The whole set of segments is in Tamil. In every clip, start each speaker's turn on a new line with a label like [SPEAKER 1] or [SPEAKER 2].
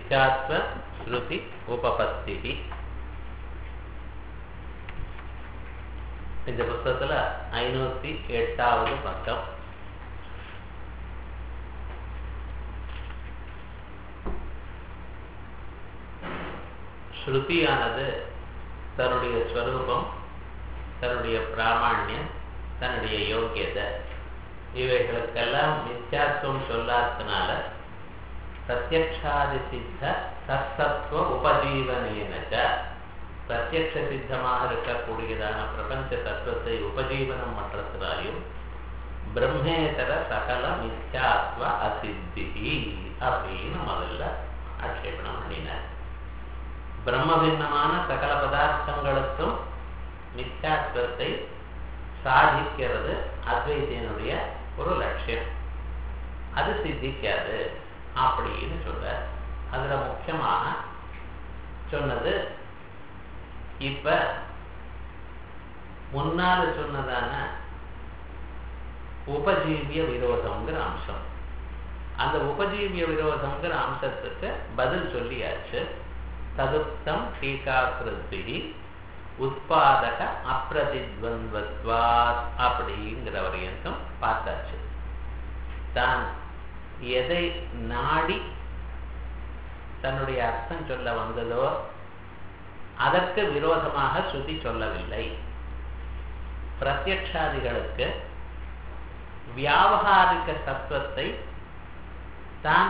[SPEAKER 1] மித்யாத்வ ஸ்ருதி உபபத்திதி. இந்த புத்தகத்துல 508வது பக்கம். ஸ்ருதியானது தன்னுடைய ஸ்வரூபம், தன்னுடைய பிராமாண்யம், தன்னுடைய யோக்கியதை இவைகளுக்கெல்லாம் மித்யாத்துவம் சொல்லாததுனால பிரத்யக்ஷாதி சித்த தத்தத்துவ உபஜீவனேனச்ச பிரத்யக்ஷ சித்தமாக இருக்கக்கூடியதான பிரபஞ்ச தத்துவத்தை உபஜீவனம் பண்றதுனாலையும் பிரம்மேதர சகல மித்யாத்வ அசித்தி அப்படின்னு முதல்ல ஆட்சேபணம் பண்ணினார். பிரம்ம பின்னமான சகல பதார்த்தங்களுக்கும் மித்யாத்வத்தை சாதிக்கிறது அத்வைத்தியனுடைய ஒரு லட்சியம். அது சித்திக்காது அப்படின்னு சொல்ற. அதுல முக்கியமாக சொன்னது இப்ப முன்னால சொன்னதான உபஜீவிய விரோதம்ங்கிற அம்சம். அந்த உபஜீவிய விரோதம்ங்கிற அம்சத்துக்கு பதில் சொல்லியாச்சு. ததுப்தம் டீகாகிருதி உத்பாதக அப்பிரதித்வந்த்வாத் அப்படிங்கிற வரையும் பார்த்தாச்சு. தான் எதை நாடி தன்னுடைய அர்த்தம் சொல்ல வந்ததோ அதற்கு விரோதமாக ஸ்ருதி சொல்லவில்லை. பிரத்யக்ஷாதிகளுக்கு வியாவகாரிக தத்துவத்தை தான்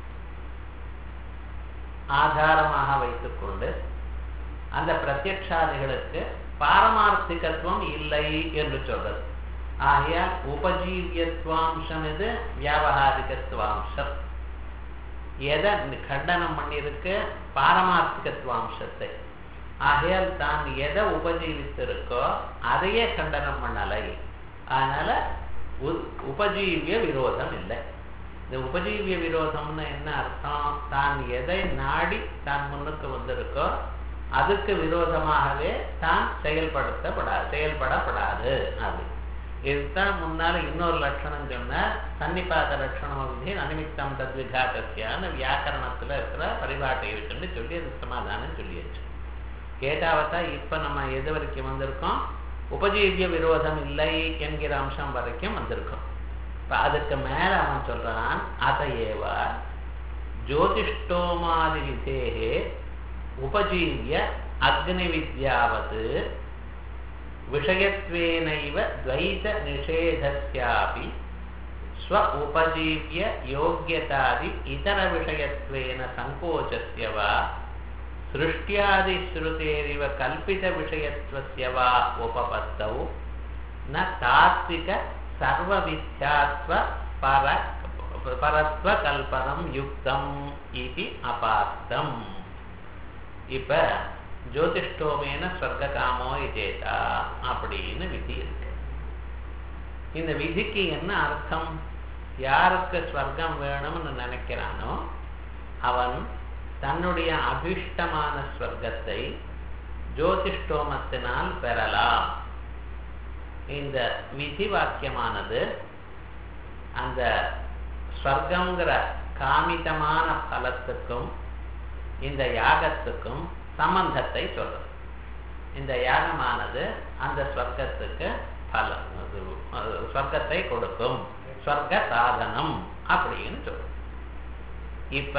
[SPEAKER 1] ஆதாரமாக வைத்துக்கொண்டு அந்த பிரத்யக்ஷாதிகளுக்கு பாரமார்த்திகத்துவம் இல்லை என்று சொல்றது. ஆகையால் உபஜீவியத்துவாம்சம் இது வியாவகாரிகத்துவாம்சம். எதை கண்டனம் பண்ணியிருக்கு? பாரமார்த்திகத்துவாம்சத்தை. ஆகையால் தான் எதை உபஜீவித்திருக்கோ அதையே கண்டனம் பண்ணலை. அதனால உபஜீவிய விரோதம் இல்லை. இந்த உபஜீவிய விரோதம்னு என்ன அர்த்தம்? தான் எதை நாடி தான் முன்னுக்கு வந்திருக்கோ அதுக்கு விரோதமாகவே தான் செயல்படப்படாது. அது இதுதான் முன்னால இன்னொரு லட்சணம் சொன்னார். சன்னிபாத லட்சணம் விதி அனிமித்தம் தத்விகாத்தியான வியாக்கரணத்துல இருக்கிற பரிபாட்டை இருக்குன்னு சொல்லி அது சமாதானம் சொல்லியாச்சு. கேட்டாவத்தா இப்ப நம்ம எது வரைக்கும் வந்திருக்கோம்? உபஜீவிய விரோதம் இல்லை என்கிற அம்சம் வரைக்கும் வந்திருக்கோம். இப்ப அதுக்கு மேல அவன் சொல்றான், அதையேவ ஜோதிஷ்டோமாதி விதேகே உபஜீவிய அக்னி வித்யாவது விஷயத்வேனைவ துவைத நிஷேதஸ்யாபி ஸ்வ உபஜீவிய யோக்யதாதி இதர விஷயத்வேன சங்கோச்சஸ்ய வா சிருஷ்டியாதி ஸ்ருதேரிவ கல்பித விஷயத்வஸ்ய வா உபபத்தௌ ந தாத்விக சர்வ வித்யாத்வ பரத்வ கல்பனம் யுக்தம் இது அபார்த்தம். இப்ப ஜோதிஷ்டோமேன ஸ்வர்க காமோ இதேதா அப்படின்னு விதி இருக்கு. இந்த விதிக்கு என்ன அர்த்தம்? யாருக்கு ஸ்வர்க்கம் வேணும்னு நினைக்கிறானோ அவன் தன்னுடைய அபிஷ்டமான ஸ்வர்க்கத்தை ஜோதிஷ்டோமத்தினால் பெறலாம். இந்த விதி வாக்கியமானது அந்த ஸ்வர்க்கங்கிற காமிதமான பலத்துக்கும் இந்த யாகத்துக்கும் சம்பந்தத்தை சொல்றது. இந்த யாகமானது அந்த ஸ்வர்க்கத்துக்கு பலம், ஸ்வர்க்கத்தை கொடுக்கும், ஸ்வர்க்க சாதனம் அப்படின்னு சொல்றது. இப்ப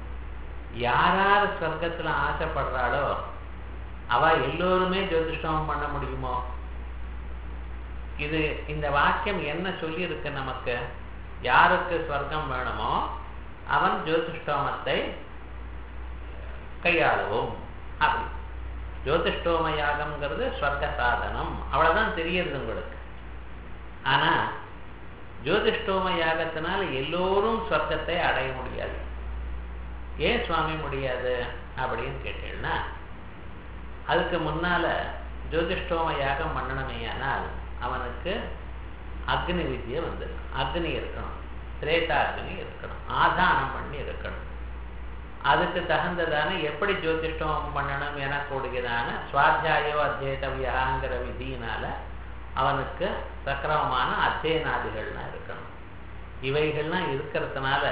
[SPEAKER 1] யார் ஸ்வர்க்கத்துல ஆசைப்படுறாளோ அவ எல்லோருமே ஜோதிஷ்டோமம் பண்ண முடியுமோ? இது இந்த வாக்கியம் என்ன சொல்லி இருக்கு நமக்கு? யாருக்கு ஸ்வர்க்கம் வேணுமோ அவன் ஜோதிஷ்டோமத்தை கையாளவும். அப்படி ஜோதிஷ்டோம யாகம்ங்கிறது ஸ்வர்க்க சாதனம், அவ்வளவுதான் தெரியுது உங்களுக்கு. ஆனா ஜோதிஷ்டோம யாகத்தினால எல்லோரும் ஸ்வர்க்கத்தை அடைய முடியாது. ஏன் சுவாமி முடியாது அப்படின்னு கேட்டீங்கன்னா, அதுக்கு முன்னால ஜோதிஷ்டோம யாகம் பண்ணணுமேயானால் அவனுக்கு அக்னி வித்யை வந்திருக்கும். அக்னி இருக்கணும், திரேதாக்னி இருக்கணும், ஆதானம் பண்ணி இருக்கணும். அதுக்கு தகுந்ததான எப்படி ஜோதிஷ்டோமம் பண்ணணும் எனக்கூடியதான சுவாத்தியாயோ அத்தியேதவியாங்கிற விதியினால அவனுக்கு சக்கரமான அத்தியனாதிகள்லாம் இருக்கணும். இவைகள்லாம் இருக்கிறதுனால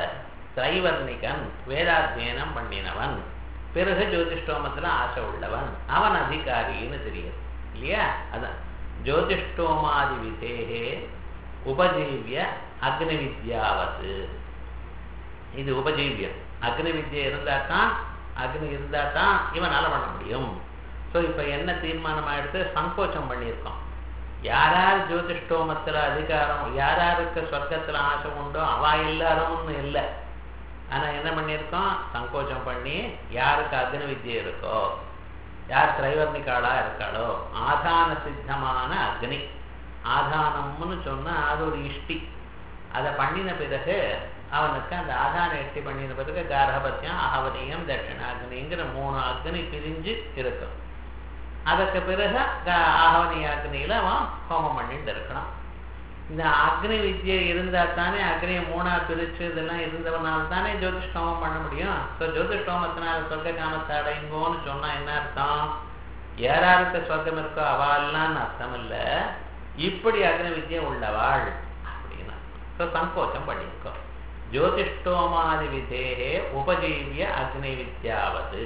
[SPEAKER 1] திரைவர்ணிகன் வேதாத்தியனம் பண்ணினவன் பிறகு ஜோதிஷ்டோமத்துல ஆசை உள்ளவன் அவன் அதிகாரின்னு தெரியுது இல்லையா? அதான் ஜோதிஷ்டோமாதி விதேகே உபஜீவிய அக்னி வித்யாவது. இது உபஜீவியம். அக்னி வித்யை இருந்தாதான் அக்னி இருந்தாதான் இவனால பண்ண முடியும். ஸோ இப்போ என்ன தீர்மானம் ஆயிடுத்து? சங்கோச்சம் பண்ணியிருக்கோம். யாரார் ஜோதிஷ்டோமத்தில் அதிகாரம், யாராருக்கு சொர்க்கத்தில் ஆசை உண்டோ அவா எல்லாரும்னு இல்லை. ஆனால் என்ன பண்ணியிருக்கோம்? சங்கோச்சம் பண்ணி யாருக்கு அக்னி வித்யை இருக்கோ, யார் திரைவர்ணிக்காளா இருக்காளோ, ஆதான சித்தமான அக்னி, ஆதானம்னு சொன்னால் அது ஒரு இஷ்டி, அதை பண்ணின பிறகு அவனுக்கு அந்த ஆதான இஷ்டி பண்ணின பிறகு கார்ஹபத்தியம் அகவனியம் தட்சிணாக்னிங்கிற 3 அக்னி பிரிஞ்சு இருக்கும். அதற்கு பிறகு ஆகவனிய அக்னியில் அவன் ஹோமம் பண்ணிட்டு இருக்கணும். இந்த அக்னி வித்யை இருந்தால் தானே அக்னியை 3ஆ பிரித்து இதெல்லாம் இருந்தவனால தானே ஜோதிஷ்டோமம் பண்ண முடியும். ஸோ ஜோதிஷ்டோமத்தினால சொர்க்க காமத்தை அடைங்கோன்னு சொன்னால் என்ன அர்த்தம்? யாராருக்கு சொர்க்கம் இருக்கோ அவாள்லான்னு அர்த்தம் இல்லை, இப்படி அக்னி வித்யை உள்ளவாள் அப்படின்னா. ஸோ சங்கோச்சம் பண்ணியிருக்கோம். ஜோதிஷ்டோமாதி விதேகே உபஜீவிய அக்னி வித்யாவது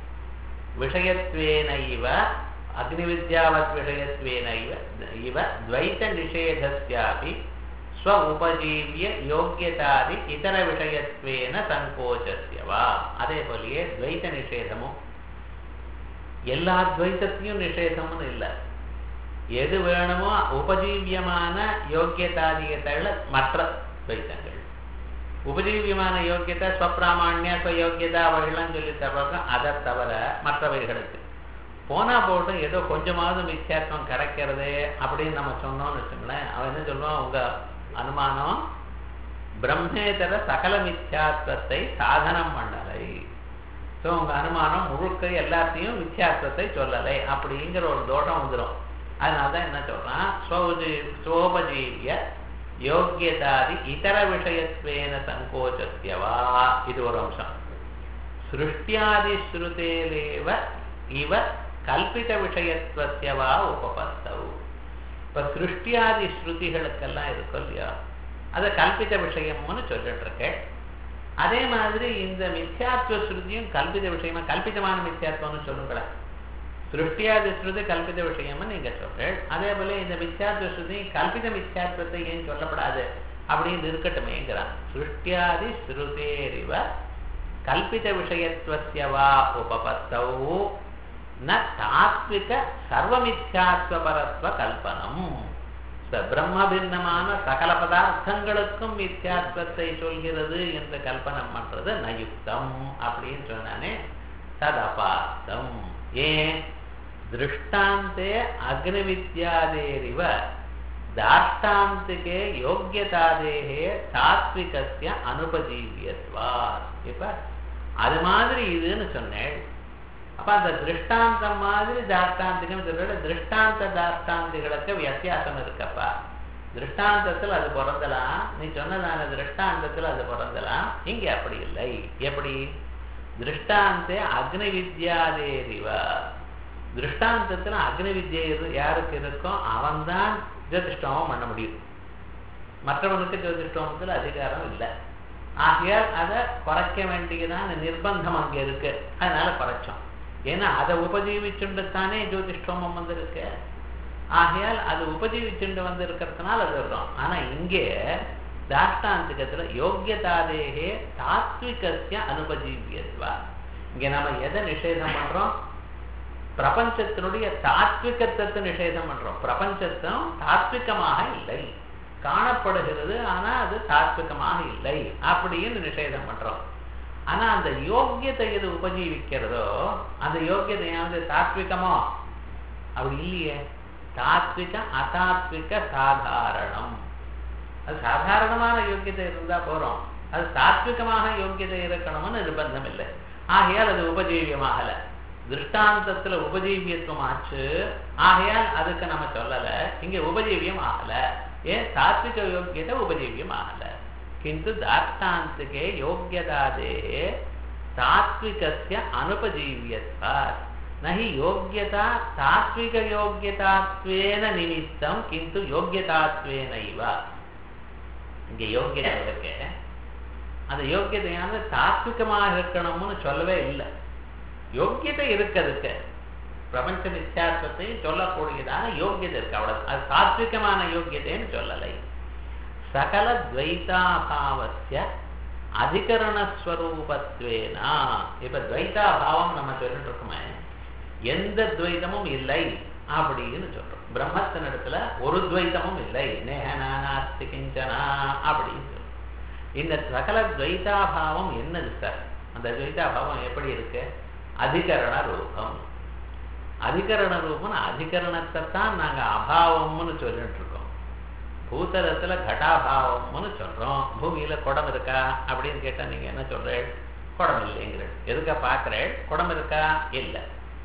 [SPEAKER 1] விஷயத்வேன இவ அக்னி வித்யாவத் விஷயத்வேன இவ துவைத நிஷேதஸ்யாபி ஸ்வ உபஜீவிய யோக்கியதாதி இதர விஷயத்வேன சங்கோச்சஸ்யவா. அதே போலயே துவைத நிஷேதமும் எல்லா துவைத்தத்தையும் நிஷேதமும் இல்லை. எது வேணுமோ உபஜீவியமான யோக்கியதாதியத்தள்ள மற்ற துவைத்தங்கள், உபஜீவியமான யோக்கியத்தை ஸ்வப்பிராமான்ய ஸ்வயோக்கியதா அவைகள்லாம் சொல்லி தர்றாங்க. அதை தவிர மற்றவைகளுக்கு போனா போட்டும் ஏதோ கொஞ்சமாவது மித்தியாத்வம் கிடைக்கிறது அப்படின்னு நம்ம சொன்னோம்னு வச்சுங்களேன், அவன் என்ன சொல்லுவான்? உங்க அனுமானம் பிரம்மேதர சகல மித்தியாத்வத்தை சாதனம் பண்ணலை. ஸோ உங்க அனுமானம் முழுக்க எல்லாத்தையும் மித்தியாத்வத்தை சொல்லலை அப்படிங்கிற ஒரு தோஷம் வந்துடும். அதனால்தான் என்ன சொல்றான்? ஸ்வோபஜீவிய யோக்கியதாதி இதர விஷயத்வேன சங்கோச்சஸ்யவா. இது ஒரு அம்சம். சிருஷ்டியாதி ஸ்ருதேலேவ இவ கல்பித விஷயத்வஸ்யவா உபபத்தவு. இப்ப சிருஷ்டியாதி ஸ்ருதிகளுக்கெல்லாம் இருக்கும் இல்லையா, அதை கல்பித விஷயம்னு சொல்லிட்டு இருக்கேன். அதே மாதிரி இந்த மித்யாத்வ ஸ்ருதியும் கல்பித விஷயமா, கல்பிதமான மித்யாத்வம்னு சொல்லுங்களேன். சிருஷ்டியாதி ஸ்ருதி கல்பித விஷயம்னு நீங்க சொல்றேன். அதே போல இந்த மித்யாத்வ ஸ்ருதி கல்பித மித்யாத்வத்தை ஏன் சொல்லப்படாது அப்படின்னு இருக்கட்டுமேங்கிறான். சிருஷ்டியாதி ஸ்ருதேரிவ கல்பித விஷயத்வஸ்யவா உபபத்தவு ந தாத்விக சர்வமித்யாத்வபரத்வ கல்பனம். பிரம்மபின்னமான சகல பதார்த்தங்களுக்கும் மித்யாத்வத்தை சொல்கிறது என்று கல்பனம் பண்றது நயுக்தம் அப்படின்னு சொன்னானே, ததபார்த்தம். ஏன்? திருஷ்டாந்தே அக்னி வித்யாதேரிவ தாஷ்டாந்திகே யோக்கியதாதேகே தாத்விகஸ்ய அனுபஜீவியத்வாத். இப்ப அது மாதிரி இதுன்னு சொன்னேன். அப்ப அந்த திருஷ்டாந்தம் மாதிரி தாஷ்டாந்திகம் சொல்ற திருஷ்டாந்த தாஷ்டாந்திகளுக்கு வித்தியாசம் இருக்கப்பா. திருஷ்டாந்தத்தில் அது பிறந்தலாம், நீ சொன்னதான திருஷ்டாந்தத்தில் அது பிறந்தலாம். இங்கே அப்படி இல்லை. எப்படி? திருஷ்டாந்தே அக்னி வித்யாதேரிவ, திருஷ்டாந்தத்தில் அக்னி வித்யை யாருக்கு இருக்கோ அவன்தான் ஜோதிஷ்டோமம் பண்ண முடியும். மற்றவனுக்கு ஜோதிஷ்டோமத்தில் அதிகாரம் இல்லை. ஆகையால் அதை குறைக்க வேண்டியதான நிர்பந்தம் அங்கே இருக்கு. அதனால குறைச்சோம். ஏன்னா அதை உபஜீவிச்சுண்டுத்தானே ஜோதிஷ்டோமம் வந்திருக்கு. ஆகையால் அது உபஜீவிச்சுண்டு வந்து இருக்கிறதுனால அது வரும். ஆனா இங்கே தாஷ்டாந்திகத்துல யோக்கியதாதேகே தாத்விகஸ்ய அனுபஜீவியத்வா. இங்க நம்ம எதை நிஷேதம் பண்றோம்? பிரபஞ்சத்தினுடைய தாத்விகத்தை நிஷேதம் பண்றோம். பிரபஞ்சத்தும் தாத்விகமாக இல்லை, காணப்படுகிறது ஆனா அது தாத்விகமாக இல்லை அப்படின்னு நிஷேதம் பண்றோம். ஆனா அந்த யோக்கியத்தை எது உபஜீவிக்கிறதோ அந்த யோக்கியதையாவது தாத்விகமோ? அப்படி இல்லையே. தாத்விக அதாத்விக சாதாரணம். அது சாதாரணமான யோக்கியத்தை இருந்தா போறோம், அது தாத்விகமாக யோக்கியதை இருக்கணும்னு நிர்பந்தம் இல்லை. ஆகையால் அது உபஜீவியமாகல. திருஷ்டாந்தத்துல உபஜீவியத்துவம் ஆச்சு. ஆகையால் அதுக்கு நம்ம சொல்லல இங்க உபஜீவியம் ஆகல. ஏன்? தாத்விக யோக்கியத்தை உபஜீவியம் ஆகல. किंतु दाष्टान्तिके योग्यतादेः तात्विकस्य अनुपजीव्यत्वात् न हि योग्यता तात्विक योग्यतात्वेन निमित्तं किंतु योग्यतात्वेन इव. இங்கே யோக்கியதை இருக்கு, அந்த யோக்கியதையானது தாத்விகமாக இருக்கணும்னு சொல்லவே இல்லை. யோக்கியதை இருக்கிறதுக்கு பிரபஞ்ச மித்யாத்வத்தை சொல்லக்கூடியதான யோக்கியதை இருக்கு, அவ்வளவு. அது தாத்விகமான யோக்கியதைன்னு சொல்லலை. சகல துவைதாபாவஸ்ய அதிகரணஸ்வரூபத்வேனா. இப்ப துவைதாபாவம் நம்ம சொல்லிட்டு இருக்கோமே, எந்த துவைதமும் இல்லை அப்படின்னு சொல்றோம். பிரம்மத்தினிடத்துல ஒரு துவைதமும் இல்லை, நேஹனாஸ்தி கிஞ்சனா அப்படின்னு சொல்றோம். இந்த சகல துவைதாபாவம் என்னது சார்? அந்த துவைதாபாவம் எப்படி இருக்கு? அதிகரண ரூபம். அதிகரண ரூபம், அதிகரணத்தை தான் நாங்க அபாவம்னு சொல்லிட்டு இருக்கோம். பூதலத்துல கடாபாவம்னு சொல்றோம். பூமியில குடம் இருக்கா அப்படின்னு கேட்டா நீங்க என்ன சொல்றேன்? குடம் இல்லைங்கிற. எதுக்க பாக்குறேன்? குடம் இருக்கா? இல்லை.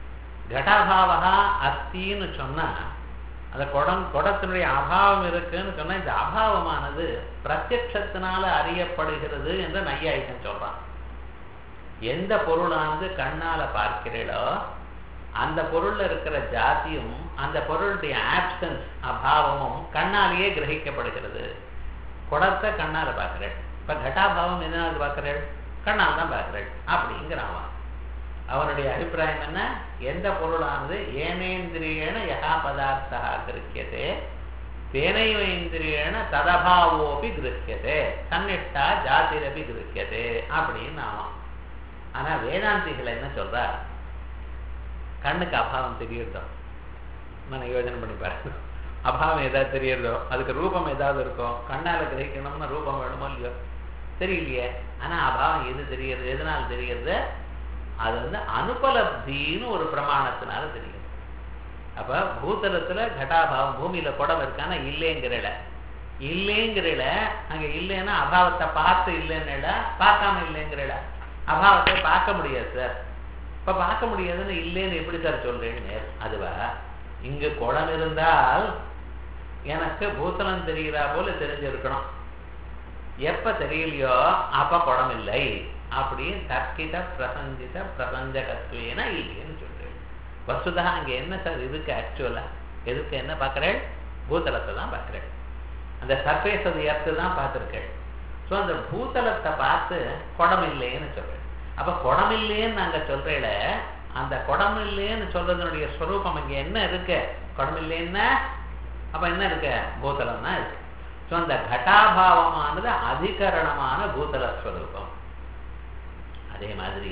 [SPEAKER 1] கடாபாவா அஸ்தின்னு சொன்னா அந்த குடத்தினுடைய அபாவம் இருக்குன்னு சொன்னா இந்த அபாவமானது பிரத்யட்சத்தினால அறியப்படுகிறது என்று நையாயிகம் சொல்றான். எந்த பொருளானது கண்ணால பார்க்கிறீளோ அந்த பொருள்ல இருக்கிற ஜாதியும் அந்த பொருளுடைய ஆப்சன்ஸ் அபாவமும் கண்ணாலேயே கிரகிக்கப்படுகிறது. குடத்தை கண்ணால பார்க்கிறேன். இப்ப கட்டாபாவம் எதனால பார்க்கிறேன்? கண்ணால் தான் பார்க்கிறேன் அப்படிங்கிறான். அவனுடைய அபிப்பிராயம் என்ன? எந்த பொருளானது ஏனேந்திரியேன யகா பதார்த்தா கிருக்கியதே தேனைவேந்திரியேன ததபாவோபி கிருக்கியதே தன்னிஷ்டா ஜாதிரபி கிருக்கியதே அப்படின்னு ஆமாம். ஆனா வேதாந்திகள் என்ன சொல்றா? கண்ணுக்கு அபாவம் தெரியுதோ, நான் யோஜனை பண்ணி பாருங்க. அபாவம் ஏதாவது தெரியுறதோ அதுக்கு ரூபம் ஏதாவது இருக்கும். கண்ணால கிரகிக்கணும்னா ரூபம் வேணுமோ இல்லையோ? தெரியலையே. ஆனா அபாவம் எது தெரியுது? எதனால தெரியுது? அது அனுபலப்தின்னு ஒரு பிரமாணத்தினால தெரியுது. அப்ப பூதலத்துல கட்டாபாவம், பூமியில குடம் இருக்கானா இல்லைங்கிறல, இல்லைங்கிறல. அங்க இல்லைன்னா அபாவத்தை பார்த்து இல்லைன்னு பார்க்காம இல்லைங்கிறல. அபாவத்தை பார்க்க முடியாது சார். இப்ப பார்க்க முடியாதுன்னு இல்லைன்னு எப்படி சார் சொல்றேன்னு அதுவா? இங்க குடம் இருந்தால் எனக்கு பூத்தலம் தெரிகிறா போல தெரிஞ்சிருக்கணும். எப்ப தெரியலையோ அப்ப குடம் இல்லை அப்படின்னு தர்க்கித பிரசஞ்சித பிரபஞ்சகத்வேன இல்லைன்னு சொல்றேன். வசுதா அங்க என்ன சார் இதுக்கு ஆக்சுவலா எதுக்கு என்ன பார்க்கிறேன்? பூத்தலத்தை தான் பார்க்கிறேன். அந்த சர்ஃபேஸ் அது எர்த்து தான் பார்த்துருக்கேன். ஸோ அந்த பூத்தலத்தை பார்த்து குடம் இல்லைன்னு சொல்றேன். அப்ப குடம் இல்லைன்னு நாங்க சொல்றேல, அந்த குடம் இல்லைன்னு சொல்றதனுடைய ஸ்வரூபம் இங்க என்ன இருக்கு? குடம் இல்லைன்னா அப்ப என்ன இருக்கு? பூதலம் தான் இருக்கு. ஸோ அந்த கட்டாபாவமானது அதிகரணமான பூதலஸ்வரூபம். அதே மாதிரி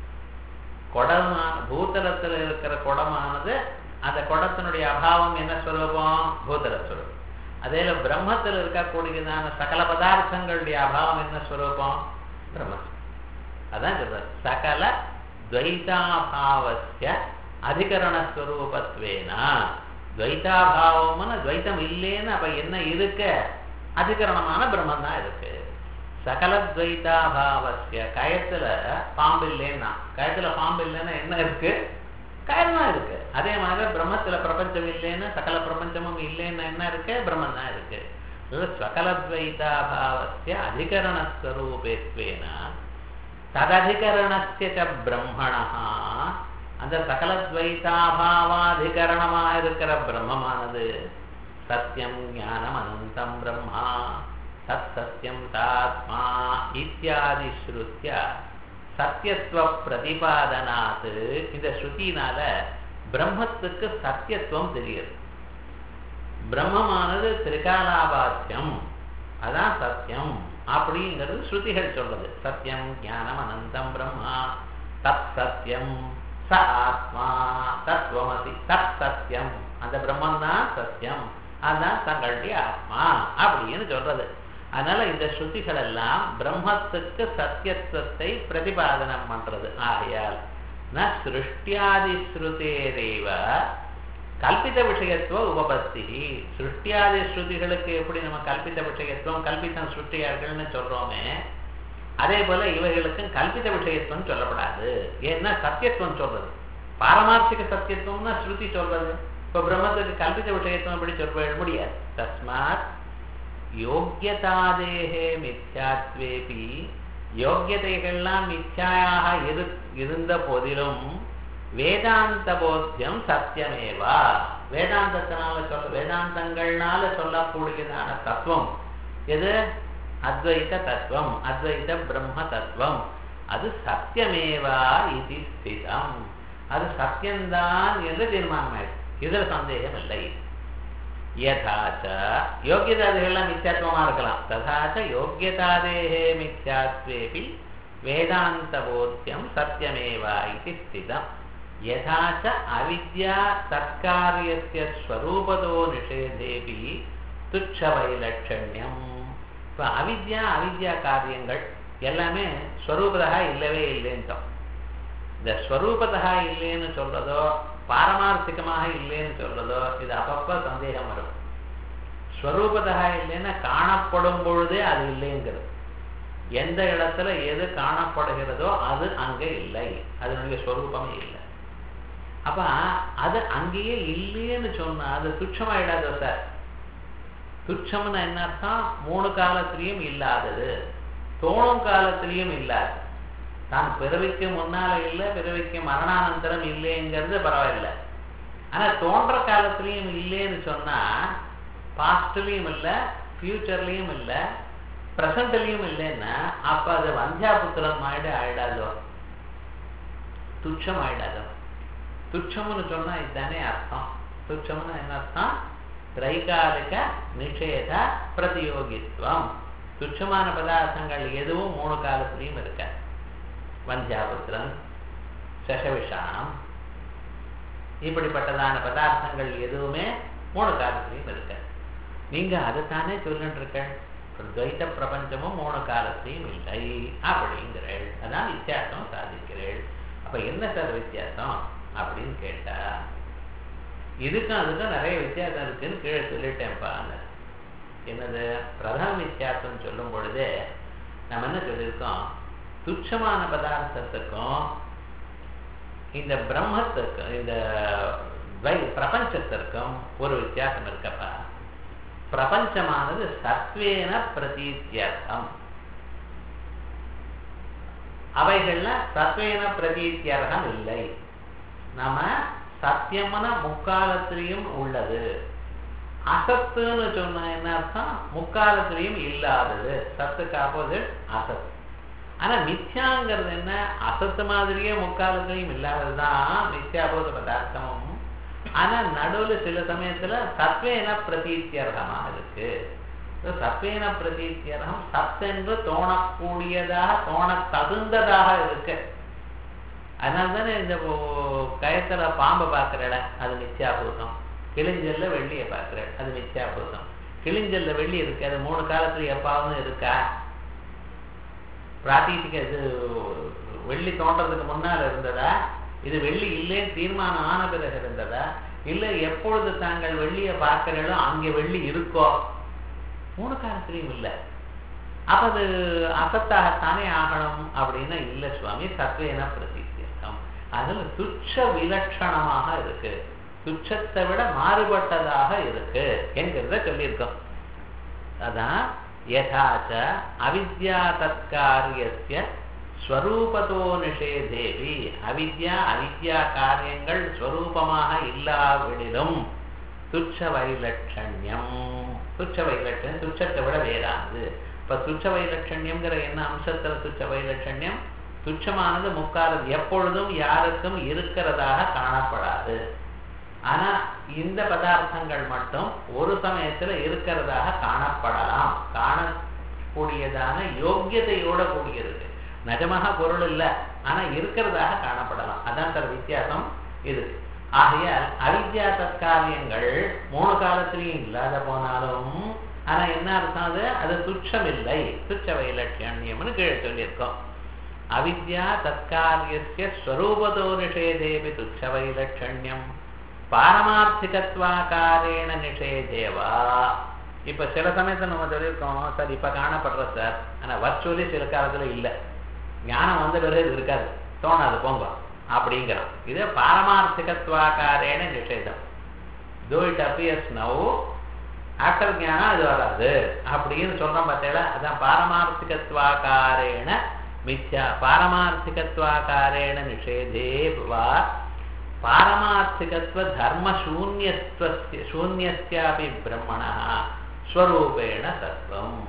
[SPEAKER 1] குடமான பூதலத்தில் இருக்கிற குடமானது அந்த குடத்தினுடைய அபாவம் என்ன ஸ்வரூபம்? பூதலஸ்வரூபம். அதே பிரம்மத்தில் இருக்கக்கூடியதான சகல பதார்த்தங்களுடைய அபாவம் என்ன ஸ்வரூபம்? பிரம்ம. அதான் சொல்ற சகல துவைதாபாவஸ்ய அதிகரணஸ்வரூபத்வேனா. துவைதாபாவம்னு துவைத்தம் இல்லைன்னு அப்ப என்ன இருக்க? அதிகரணமான பிரம்மன் தான் இருக்கு. சகல துவைதாபாவஸ்ய கயத்துல பாம்பு இல்லைன்னா, கயத்துல பாம்பு இல்லைன்னா என்ன இருக்கு? கயல் தான் இருக்கு. அதே மாதிரி பிரம்மத்துல பிரபஞ்சம் இல்லைன்னா சகல பிரபஞ்சமும் இல்லைன்னா என்ன இருக்கு? பிரம்மன் தான் இருக்கு. சகல துவைதாபாவஸ்ய அதிகரணஸ்வரூபேத்வேனா தததிகரணஸ்ய பிரம்மணஹ. அந்த சகல துவைதாபாவாதிகரணமாக இருக்கிற பிரம்மமானது சத்தியம் ஞானம் அனந்தம் பிரம்மா தத் சத்தியம் தாத்மா இத்தியாதி ஸ்ருத்ய சத்தியத்துவ பிரதிபாதனாத்து. இந்த ஸ்ருதினால பிரம்மத்துக்கு சத்தியத்துவம் தெரியுது. பிரம்மமானது திரிகாலாபாத்தியம், அதான் சத்தியம் அப்படிங்கிறது ஸ்ருதிகள் சொல்றது. சத்தியம் ஞானம் அனந்தம் பிரம்மா தத் சத்தியம் ச ஆத்மா தத்துவமசி தத் சத்தியம். அந்த பிரம்மன் தான் சத்தியம், அதுதான் தங்களுடைய ஆத்மா அப்படின்னு சொல்றது. அதனால இந்த ஸ்ருதிகள் எல்லாம் பிரம்மத்துக்கு சத்தியத்துவத்தை பிரதிபாதனம் பண்றது. ஆகையால் ந சிருஷ்டியாதி ஸ்ருதேரேவ கல்பித விஷயத்துவ உபபத்தி. சிருஷ்டியாதி ஸ்ருதிகளுக்கு எப்படி நம்ம கல்பித விஷயத்துவம் கல்பித்தம் சிருஷ்டியார்கள்னு சொல்றோமே, அதே போல இவைகளுக்கும் கல்பித விஷயத்துவம் சொல்லப்படாது. ஏன்னா சத்தியத்துவம் சொல்றது, பாரமார்த்திக சத்தியத்துவம்னா ஸ்ருதி சொல்றது. இப்ப பிரம்மத்துக்கு கல்பித விஷயத்துவம் எப்படி சொல்ல முடியாது. தஸ்மாத் யோக்கியதாதேகே மித்யாத்வேபி, யோக்கியதைகள்லாம் மித்யாயாக இருந்த போதிலும் வேதாந்த போத்தியம் சத்தியமேவா. வேதாந்தத்தினால வேதாந்தங்கள்னால சொல்லக்கூடியதான தத்துவம் எது? அத்வைத தத்துவம் அத்வைத பிரம்ம தத்துவம் அது சத்தியமேவா இது ஸ்திதம் அது சத்தியம்தான் என்று தீர்மானமாயிடுச்சு இதுல சந்தேகம் இல்லை யதாச்ச யோகியதாதிகள்லாம் மித்யாத்வமா இருக்கலாம் ததாச்ச யோகியதாதேஹே மித்யாத்வேபி வேதாந்த போத்தியம் சத்தியமேவா இது ஸ்திதம் யதாச்ச அவித்யா தற்காரியஸ்ய ஸ்வரூபதோ நிஷேதேபி துச்ச வைலட்சண்யம் இப்போ அவித்யா காரியங்கள் எல்லாமே ஸ்வரூபதா இல்லவே இல்லைன்ட்டோம் இந்த ஸ்வரூபதா இல்லைன்னு சொல்றதோ பாரமார்த்திகமாக இல்லைன்னு சொல்றதோ இது அப்பப்ப சந்தேகம் வரும் ஸ்வரூபதா இல்லைன்னா காணப்படும் பொழுதே அது இல்லைங்கிறது எந்த இடத்துல எது காணப்படுகிறதோ அது அங்கே இல்லை அதனுடைய ஸ்வரூபமே இல்லை அப்ப அது அங்கேயே இல்லைன்னு சொன்னா அது துச்சமாயிடாதோ சார் துச்சம்னு என்ன அர்த்தம் 3 காலத்திலையும் இல்லாதது தோணும் காலத்திலையும் இல்லாது தான் பிறவிக்கு முன்னால இல்லை பிறவிக்கு மரணானந்தரம் இல்லைங்கிறது பரவாயில்லை ஆனா தோன்ற காலத்திலையும் இல்லைன்னு சொன்னா பாஸ்ட்லயும் இல்லை ஃபியூச்சர்லயும் இல்லை பிரசன்ட்லயும் இல்லைன்னா அப்ப அது வந்தியாபுத்திரம் ஆயிடாதோ துச்சம் ஆயிடாதோ துச்சம்னு சொன்னா இதுதானே அர்த்தம் துச்சம்னு என்ன அர்த்தம் திரைகாலிக நிஷேத பிரதியோகித்துவம் துச்சமான பதார்த்தங்கள் எதுவும் 3 காலத்திலையும் இருக்க வந்தியாபுத்திரன் சசவிஷானம் இப்படிப்பட்டதான பதார்த்தங்கள் எதுவுமே 3 காலத்திலையும் இருக்க நீங்க அதுதானே சொல்லிட்டு இருக்க துவைத்த பிரபஞ்சமும் 3 காலத்திலையும் இல்லை அப்படிங்கிறேள் அதான் வித்தியாசம் சாதிக்கிறேள் அப்ப என்ன சார் வித்தியாசம் அப்படின்னு கேட்டா இதுக்கும் அதுக்கும் நிறைய வித்தியாசம் இருக்குன்னு கீழே சொல்லிட்டேன்ப்பா என்னது பிரதான வித்தியாசம் சொல்லும் பொழுதே நம்ம என்ன சொல்லியிருக்கோம் துச்சமான பதார்த்தத்துக்கும் இந்த பிரம்மத்துக்கும் இந்த பிரபஞ்சத்திற்கும் ஒரு வித்தியாசம் இருக்கப்பா பிரபஞ்சமானது சத்வேன பிரதீத்தியர்த்தம் அவைகள்ல சத்வேன பிரதீத்தியர்த்தம் இல்லை நாம சத்தியமான முக்காலத்திலையும் உள்ளது அசத்துன்னு சொன்ன என்ன அர்த்தம் முக்காலத்திலையும் இல்லாதது சத்துக்கு ஆப்போசிட் அசத் ஆனா மித்யாங்கிறது என்ன அசத்து மாதிரியே முக்காலத்திலையும் இல்லாததுதான் மித்யாபோத பதார்த்தமும் ஆனா நடுவுல சில சமயத்துல சத்வேன பிரதீத்தியர்கமாக இருக்கு சத்வேன பிரதீத்தியர்கம் சத்தென்று தோணக்கூடியதாக தோண தகுந்ததாக இருக்கு அதனால்தானே இந்த கயத்துல பாம்பை பார்க்கிறல அது மித்யாபூதம் கிழிஞ்சல்ல வெள்ளியை பார்க்கிற அது மித்யாபூதம் கிழிஞ்சல்ல வெள்ளி இருக்கு அது 3 காலத்துல எப்பாவும் இருக்கா பிராத்தீதிக இது வெள்ளி தோன்றதுக்கு முன்னால் இருந்ததா இது வெள்ளி இல்லைன்னு தீர்மானம் ஆன பிறகு இருந்ததா இல்லை எப்பொழுது தாங்கள் வெள்ளியை பார்க்கிறீங்களோ அங்கே வெள்ளி இருக்கோ 3 காலத்திலையும் இல்லை அப்ப அது அசத்தாகத்தானே ஆகணும் அப்படின்னா இல்லை சுவாமி சத்வேன பிரதீத்தியம் அதுல துச்ச விலட்சணமாக இருக்கு துச்சத்தை விட மாறுபட்டதாக இருக்கு என்கிறத சொல்லியிருக்கோம் அதான் யதாச்ச அவித்யா தற்காரியஸ்ய ஸ்வரூபதோ நிஷேதேவி அவித்யா காரியங்கள் ஸ்வரூபமாக இல்லாவிடிலும் துச்ச வைலட்சண்யம் துச்சத்தை விட வேறானது இப்ப துச்ச வைலட்சண்யம்ங்கிற என்ன அம்சத்துல துச்ச வைலட்சண்யம் துச்சமானது முக்காலம் எப்பொழுதும் யாருக்கும் இருக்கிறதாக காணப்படாது ஆனா இந்த பதார்த்தங்கள் மட்டும் ஒரு சமயத்துல இருக்கிறதாக காணப்படலாம் காணக்கூடியதான யோக்கியதையோட கூடியது நிஜமாக பொருள் இல்லை ஆனா இருக்கிறதாக காணப்படலாம் அதான் சார் வித்தியாசம் இது ஆகையால் அவித்யா தற்காரியங்கள் 3 காலத்திலையும் இல்லாத போனாலும் ஆனா என்ன அர்த்தம் அது துச்சம் இல்லை துச்ச வைலட்சண்யம்னு கீழே சொல்லியிருக்கோம் அவித்யா தற்காரியஸ்ய ஸ்வரூபதோ நிஷேதேபி துச்ச வைலட்சண்யம் பாரமார்த்திகத்வாகாரேண நிஷேதேவா இப்ப சில சமயத்துல நம்ம சொல்லியிருக்கோம் சார் இப்ப காணப்படுற சார் ஆனா வர்ச்சுவலி சில காலத்துல இல்லை ஞானம் வந்த பிறகு இருக்காது தோணாது போங்க அப்படிங்கிறோம் இது பாரமார்த்திகத்வாகாரேன நிஷேதம் though it appears now after ஞானம் அது வராது அப்படின்னு சொல்றோம் பார்த்தீங்களா அதான் பாரமார்த்திகத்வாகாரேன மித்யா பாரமார்த்திகத்வாகாரேன நிஷேதே வா பாரமார்த்திகத்வ தர்ம சூன்யஸ்யாபி பிரம்மண ஸ்வரூபேண தத்துவம்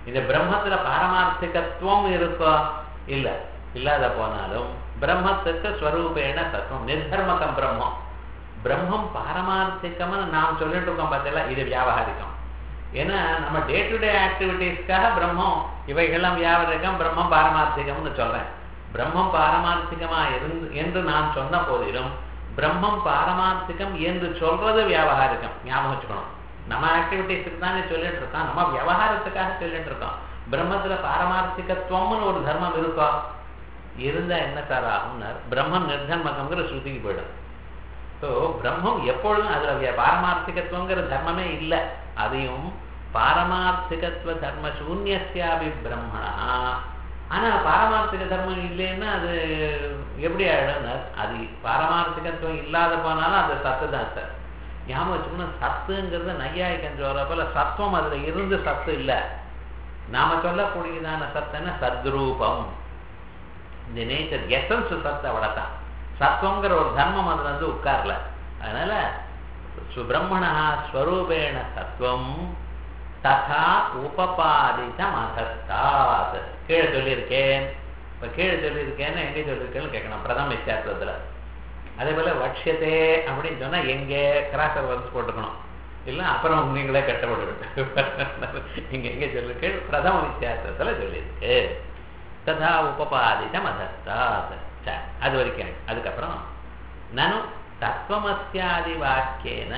[SPEAKER 1] இந்த பிரம்மத்துல பாரமார்த்திகத்துவம் இருக்கோ இல்ல, இல்லாத போனாலும் பிரம்மத்துக்கு ஸ்வரூபேண தத்துவம் நிர்தர்மகம் பிரம்மம். பிரம்மம் பாரமார்த்திகம்னு நாம் சொல்லிட்டு இருக்கோம் பார்த்தீங்களா, இது வியாபகாரிகம். ஏன்னா நம்ம டே டு டே ஆக்டிவிட்டீஸ்க்காக பிரம்மம் இவைகள்லாம் வியாபகாரிகம், பிரம்மம் பாரமார்த்திகம்னு சொல்றேன். பிரம்மம் பாரமார்த்திகமா என்று நான் சொன்ன போதிலும் பிரம்மம் பாரமார்த்திகம் என்று சொல்றது வியாபகாரிகம். ஞாபகம் வச்சுக்கணும். நம்ம ஆக்டிவிட்டீஸுக்கு தானே சொல்லிட்டு இருக்கோம், நம்ம விவகாரத்துக்காக சொல்லிட்டு இருக்கோம். பிரம்மத்துல பாரமார்த்திகத்துவம்னு ஒரு தர்மம் இருக்கா, இருந்தா என்ன சார் ஆகும்னா பிரம்மம் நிர்தர்மகம்ங்கிற ஸ்ருதிக்கு போயிடும். ஸோ பிரம்மம் எப்பொழுதும் அதுல பாரமார்த்திகத்துவங்கிற தர்மமே இல்லை. அதையும் பாரமார்த்திகத்துவ தர்ம சூன்யஸ்யாபி பிரம்மணா. ஆனா பாரமார்த்திக தர்மம் இல்லைன்னா அது எப்படி ஆயிடும்னா அது பாரமார்த்திகத்துவம் இல்லாத போனாலும் அது சத்து தான் சார். ஞாபகம் வச்சுக்கணும், சத்துங்கிறது நையாயிக்கம் சொல்ற போல சத்துவம் அதுல இருந்து சத்து இல்லை. நாம சொல்லக்கூடியதான சத்துன்னா சத்ரூபம், இந்த நேச்சர் எசன்ஸ் சத்து, அவ்வளவுதான். சத்துவங்கிற ஒரு தர்மம் அதுல வந்து உட்கார்ல. அதனால சுபிரம்மணா ஸ்வரூபேண சத்துவம் ததா உபபாதிதம் அதஸ்தாத். கீழே சொல்லியிருக்கேன். இப்ப கீழே சொல்லியிருக்கேன்னு எங்கே சொல்லியிருக்கேன்னு கேட்கணும் பிரதம வித்தியாசத்துல. அதே போல வட்சியத்தே அப்படின்னு சொன்னா எங்கே கிராசர் வந்து போட்டுக்கணும், இல்லை அப்புறம் நீங்களே கட்டப்பட்டு இங்க எங்கே சொல்லியிருக்கு பிரதம வித்தியாசத்துல சொல்லியிருக்கு. ததா உபபாதிதம் அதஸ்தாத். அது வரைக்கும். அதுக்கப்புறம் நனு தத்துவமஸ்யாதி வாக்கியேன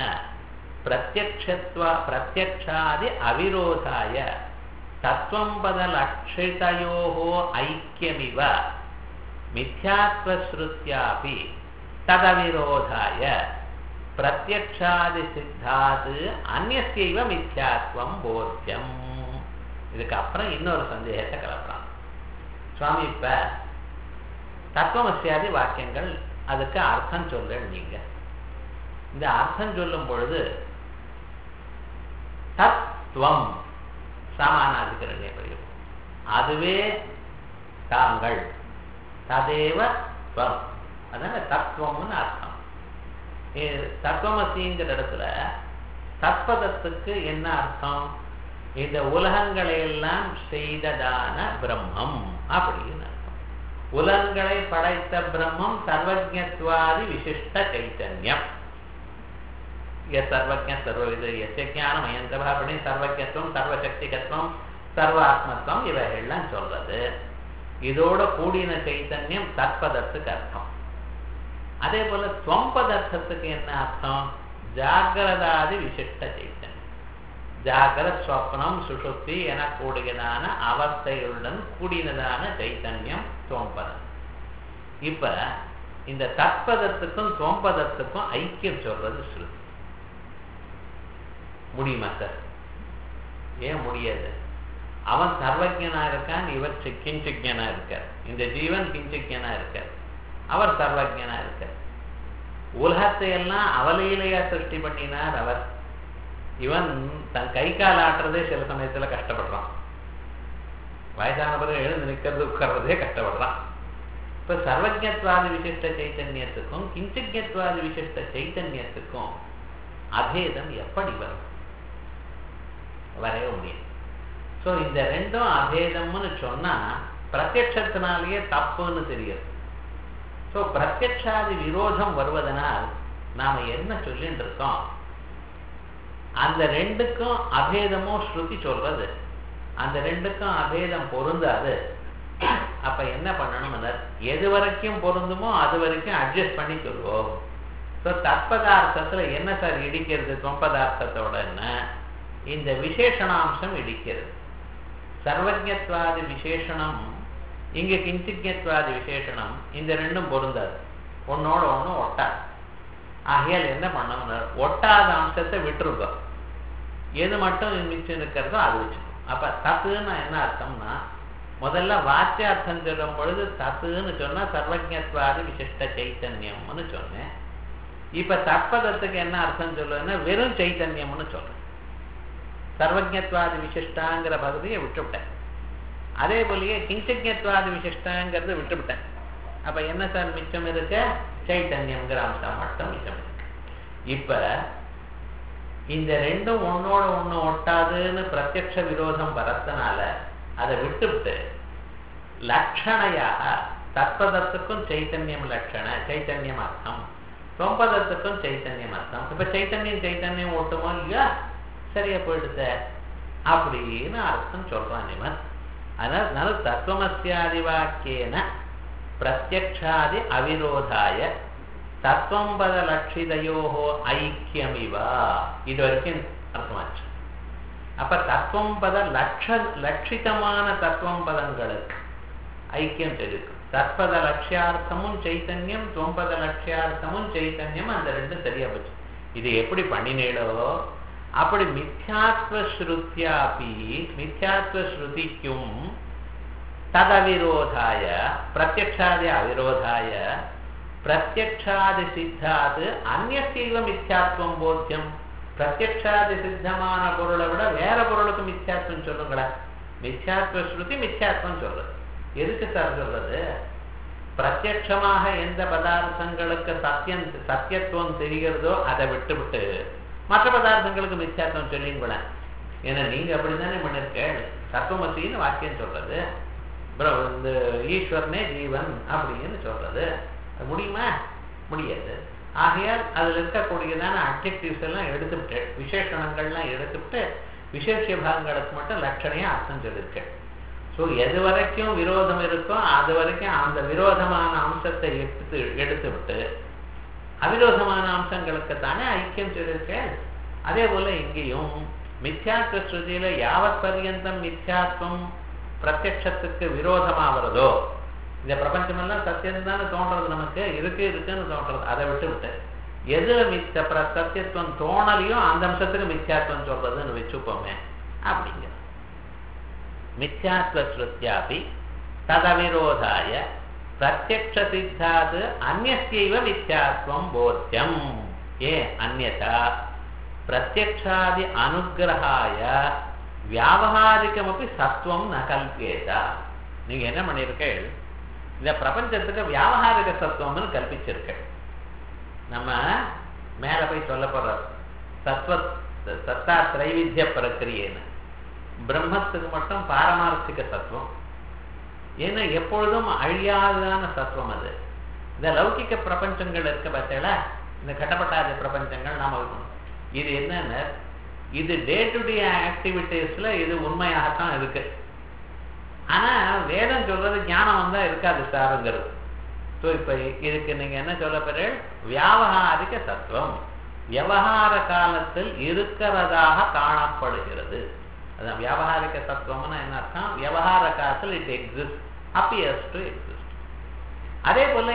[SPEAKER 1] பிரத்யக்ஷாதி அவிரோதாய தத்துவம் பத லட்சிதயோஹோ ஐக்கியமிவ மித்யாத்வஸ்ருத்யாபி ததவிரோதாய பிரத்யக்ஷாதி சித்தாத் அந்யஸ்யைவ மித்யாத்வம் போத்தியம். இதுக்கு அப்புறம் இன்னொரு சந்தேகத்தை கலப்பலாம் சுவாமி. இப்ப தத்துவமஸ்யாதி வாக்கியங்கள் அதுக்கு அர்த்தம் சொல்ல நீங்க இந்த அர்த்தம் சொல்லும் பொழுது தத்துவம் சமானாதிகரண்ய பிரயோகம், அதுவே தாங்கள், ததேவ துவம், அதனால தத்துவம்னு அர்த்தம். தத்துவமசிங்கிற இடத்துல தத்பதத்துக்கு என்ன அர்த்தம்? இந்த உலகங்களை எல்லாம் செய்ததான பிரம்மம் அப்படின்னு அர்த்தம். உலகங்களை படைத்த பிரம்மம் சர்வஜத்வாதி விசிஷ்ட சைத்தன்யம். சர்வஜ சர்வவித ஞானம் அயந்தபாபடி சர்வஜத்துவம் சர்வசக்திகத்துவம் சர்வாத்மத்துவம் இவைகள்லாம் சொல்றது. இதோட கூடின சைத்தன்யம் தற்பதத்துக்கு அர்த்தம். அதே போல துவம்பதர்த்தத்துக்கு என்ன அர்த்தம்? ஜாகிரதாதி விசிஷ்ட சைத்தன்யம். ஜாகிரத் ஸ்வப்னம் சுஷுப்தி என கூடியதான அவஸ்தைகளுடன் கூடினதான சைத்தன்யம் துவம்பதம். இப்ப இந்த தற்பதத்துக்கும் துவம்பதத்துக்கும் ஐக்கியம் சொல்றது ஸ்ருதி. முடியுமா சார்? ஏன் முடியாது? அவன் சர்வஜனா இருக்கான், இவர் கிஞ்சிஜனா இருக்கார். இந்த ஜீவன் கிஞ்சிஜனா இருக்கார், அவர் சர்வஜனா இருக்கார். உலகத்தை எல்லாம் அவலையிலேயா சிருஷ்டி பண்ணினார் அவர். இவன் தன் கை கால் ஆட்டுறதே சில சமயத்துல கஷ்டப்படுறான். வயசான பிறகு எழுந்து நிற்கிறது உட்கார்றதே கஷ்டப்படுறான். இப்ப சர்வஜத்வாதி விசிஷ்ட சைத்தன்யத்துக்கும் கிஞ்சிஜத்வாதி விசிஷ்ட சைத்தன்யத்துக்கும் அபேதம் எப்படி வரும்? வரவே முடியும். ஸோ இந்த ரெண்டும் அபேதம்னு சொன்னா பிரத்யட்சத்தினாலேயே தப்புன்னு தெரியுது. ஸோ பிரத்யட்சாதி விரோதம் வருவதனால் நாம என்ன சொல்லிட்டு இருக்கோம்? அந்த ரெண்டுக்கும் அபேதமோ ஸ்ருதி சொல்றது, அந்த ரெண்டுக்கும் அபேதம் பொருந்தாது. அப்ப என்ன பண்ணணும்? எது வரைக்கும் பொருந்துமோ அது வரைக்கும் அட்ஜஸ்ட் பண்ணி சொல்லுவோம். ஸோ தற்பதார்த்தத்துல என்ன சார் இடிக்கிறது? தொம்பதார்த்தத்தோட என்ன இந்த விசேஷணாம்சம் இடிக்கிறது. சர்வஜத்வாதி விசேஷணம் இங்க கிஞ்சிஜத்வாதி விசேஷணம், இந்த ரெண்டும் பொருந்தாது, ஒன்னோட ஒண்ணு ஒட்டாது. ஆகையால் என்ன பண்ணணும்? ஒட்டாத அம்சத்தை விட்டுருக்கோம், எது மட்டும் மிச்சம் இருக்கிறதோ அது வச்சுக்கணும். அப்ப தத்துன்னு என்ன அர்த்தம்னா, முதல்ல வாச்சியார்த்தம் சொல்லும் பொழுது தத்துன்னு சொன்னா சர்வஜத்வாதி விசிஷ்ட சைத்தன்யம்னு சொன்னேன். இப்ப தற்பதத்துக்கு என்ன அர்த்தம் சொல்லுன்னா வெறும் சைத்தன்யம்னு சொல்றேன். சர்வஜத்வாதி விசிஷ்டாங்கிற பகுதியை விட்டுவிட்டேன். அதே போலயே கிஞ்சிஜத்வாதி விசிஷ்டாங்கிறத விட்டுவிட்டேன். அப்ப என்ன சார் மிச்சம் இருக்க? சைத்தன்யம்ங்கிற அம்சம் மட்டும் மிச்சம் இருக்கு. இப்ப இந்த ரெண்டும் ஒன்னோட ஒண்ணு ஒட்டாதுன்னு பிரத்யக்ஷ விரோதம் வரதுனால அதை விட்டுவிட்டு லட்சணையாக தத்பதத்துக்கும் சைத்தன்யம் லட்சண சைத்தன்யம் அர்த்தம், தொம்பதத்துக்கும் சைத்தன்யம் அர்த்தம். இப்ப சைத்தன்யம் ஓட்டுமோ இல்லையா, சரியா போயிடுத்த அப்படின்னு அர்த்தம் சொல்றான் இவன். அதனால தத்துவமஸ்யாதி வாக்கியேன பிரத்யக்ஷாதி அவிரோதாய தத்துவம்பத லட்சிதையோகோ ஐக்கியமிவா, இது வரைக்கும் அர்த்தமாச்சு. அப்ப தத்துவம்பத லட்சிதமான தத்துவம்பதங்களுக்கு ஐக்கியம் தெரியும். தற்பத லட்சியார்த்தமும் சைத்தன்யம், தொம்பத லட்சியார்த்தமும் சைத்தன்யம், அந்த ரெண்டும் சரியா போச்சு. இது எப்படி பண்ணினேடோ அப்படி மித்யாத்வ ஸ்ருத்யாபி மித்யாத்வ ஸ்ருதிக்கும் ததவிரோதாய பிரத்யக்ஷாதி அவிரோதாய பிரத்யக்ஷாதி சித்தாது அந்நியசைவ மித்யாத்வம் போத்தியம். பிரத்யக்ஷாதி சித்தமான பொருளை விட வேற பொருளுக்கு மித்யாத்வம் சொல்லுங்களேன். மித்யாத்வ ஸ்ருதி மித்யாத்வம் சொல்றது எதுக்கு சார் சொல்றது? பிரத்யட்சமாக எந்த பதார்த்தங்களுக்கு சத்தியத்துவம் தெரிகிறதோ அதை விட்டு விட்டு மற்ற பதார்த்தங்களுக்கு மித்யாத்வம் சொல்லிங்களேன். ஏன்னா நீங்க அப்படித்தானே பண்ணிருக்க. தத்துவமசின்னு வாக்கியம் சொல்றது, இந்த ஈஸ்வரனே ஜீவன் அப்படின்னு சொல்றது முடியுமா? முடியாது. ஆகையால் அதுல இருக்கக்கூடியதான அட்ஜெக்டிவ்ஸ் எல்லாம் எடுத்துவிட்டு விசேஷணங்கள்லாம் எடுத்துவிட்டு விசேஷ பாகங்களுக்கு மட்டும் லட்சணையா அர்த்தம் சொல்லியிருக்கேன். ஸோ எது வரைக்கும் விரோதம் இருக்கோ அது வரைக்கும் அந்த விரோதமான அம்சத்தை எடுத்து விட்டு அவிரோதமான அம்சங்களுக்கு தானே ஐக்கியம் சொல்லியிருக்கேன். அதே போல இங்கேயும் மித்யாத்வ ஸ்ருதியில யாவத் பர்யந்தம் மித்யாத்வம் பிரத்யட்சத்துக்கு விரோதமாகிறதோ, இந்த பிரபஞ்சமெல்லாம் சத்தியம் தானே தோன்றது, நமக்கு இருக்குன்னு தோன்றது, அதை விட்டு விட்டு எதுல சத்தியத்துவம் தோணலையோ அந்த அம்சத்துக்கு மித்யாத்வம் சொல்றதுன்னு வச்சுப்போமே அப்படிங்கிற மித்யாத்வ ஸ்ருத்யாபி ததவிரோதாய பிரத்யக்ஷ சித்தாது அந்நியஸ்யைவ மித்யாத்வம் போத்தியம். அந்யதா பிரத்யக்ஷாதி அனுகிரகாய வியாவகாரிகமப்பி சத்துவம் ந கல்பியேதா. நீங்க என்ன பண்ணிருக்க, இந்த பிரபஞ்சத்துக்கு வியாவகாரிக சத்துவம்னு கல்பிச்சிருக்க. நம்ம மேல போய் சொல்ல போற சத்தா திரைவித்திய பிரக்கிரியன்னு பிரம்மத்துக்கு மட்டும் பாரமார்த்திக சத்துவம். ஏன்னா எப்பொழுதும் அழியாததான சத்துவம் அது. இந்த லௌகிக்க பிரபஞ்சங்கள் இருக்க பார்த்தல, இந்த கட்டப்பட்டாத பிரபஞ்சங்கள் நாம இருக்கணும். இது என்னன்னா, இது டே டு டே ஆக்டிவிட்டீஸ்ல இது உண்மையாகத்தான் இருக்கு. ஆனா வேதம் சொல்றது ஞானம் வந்தா இருக்காது சாருங்கிறது. ஸோ இப்ப இதுக்கு நீங்க என்ன சொல்ல போற, வியாவகாரிக சத்துவம் விவகார காலத்தில் இருக்கிறதாக காணப்படுகிறது. அதான் வியாவகாரிக தத்துவம்னா என்ன அர்த்தம்? விவகார காலத்தில் it exist, appears to exist. அதே போல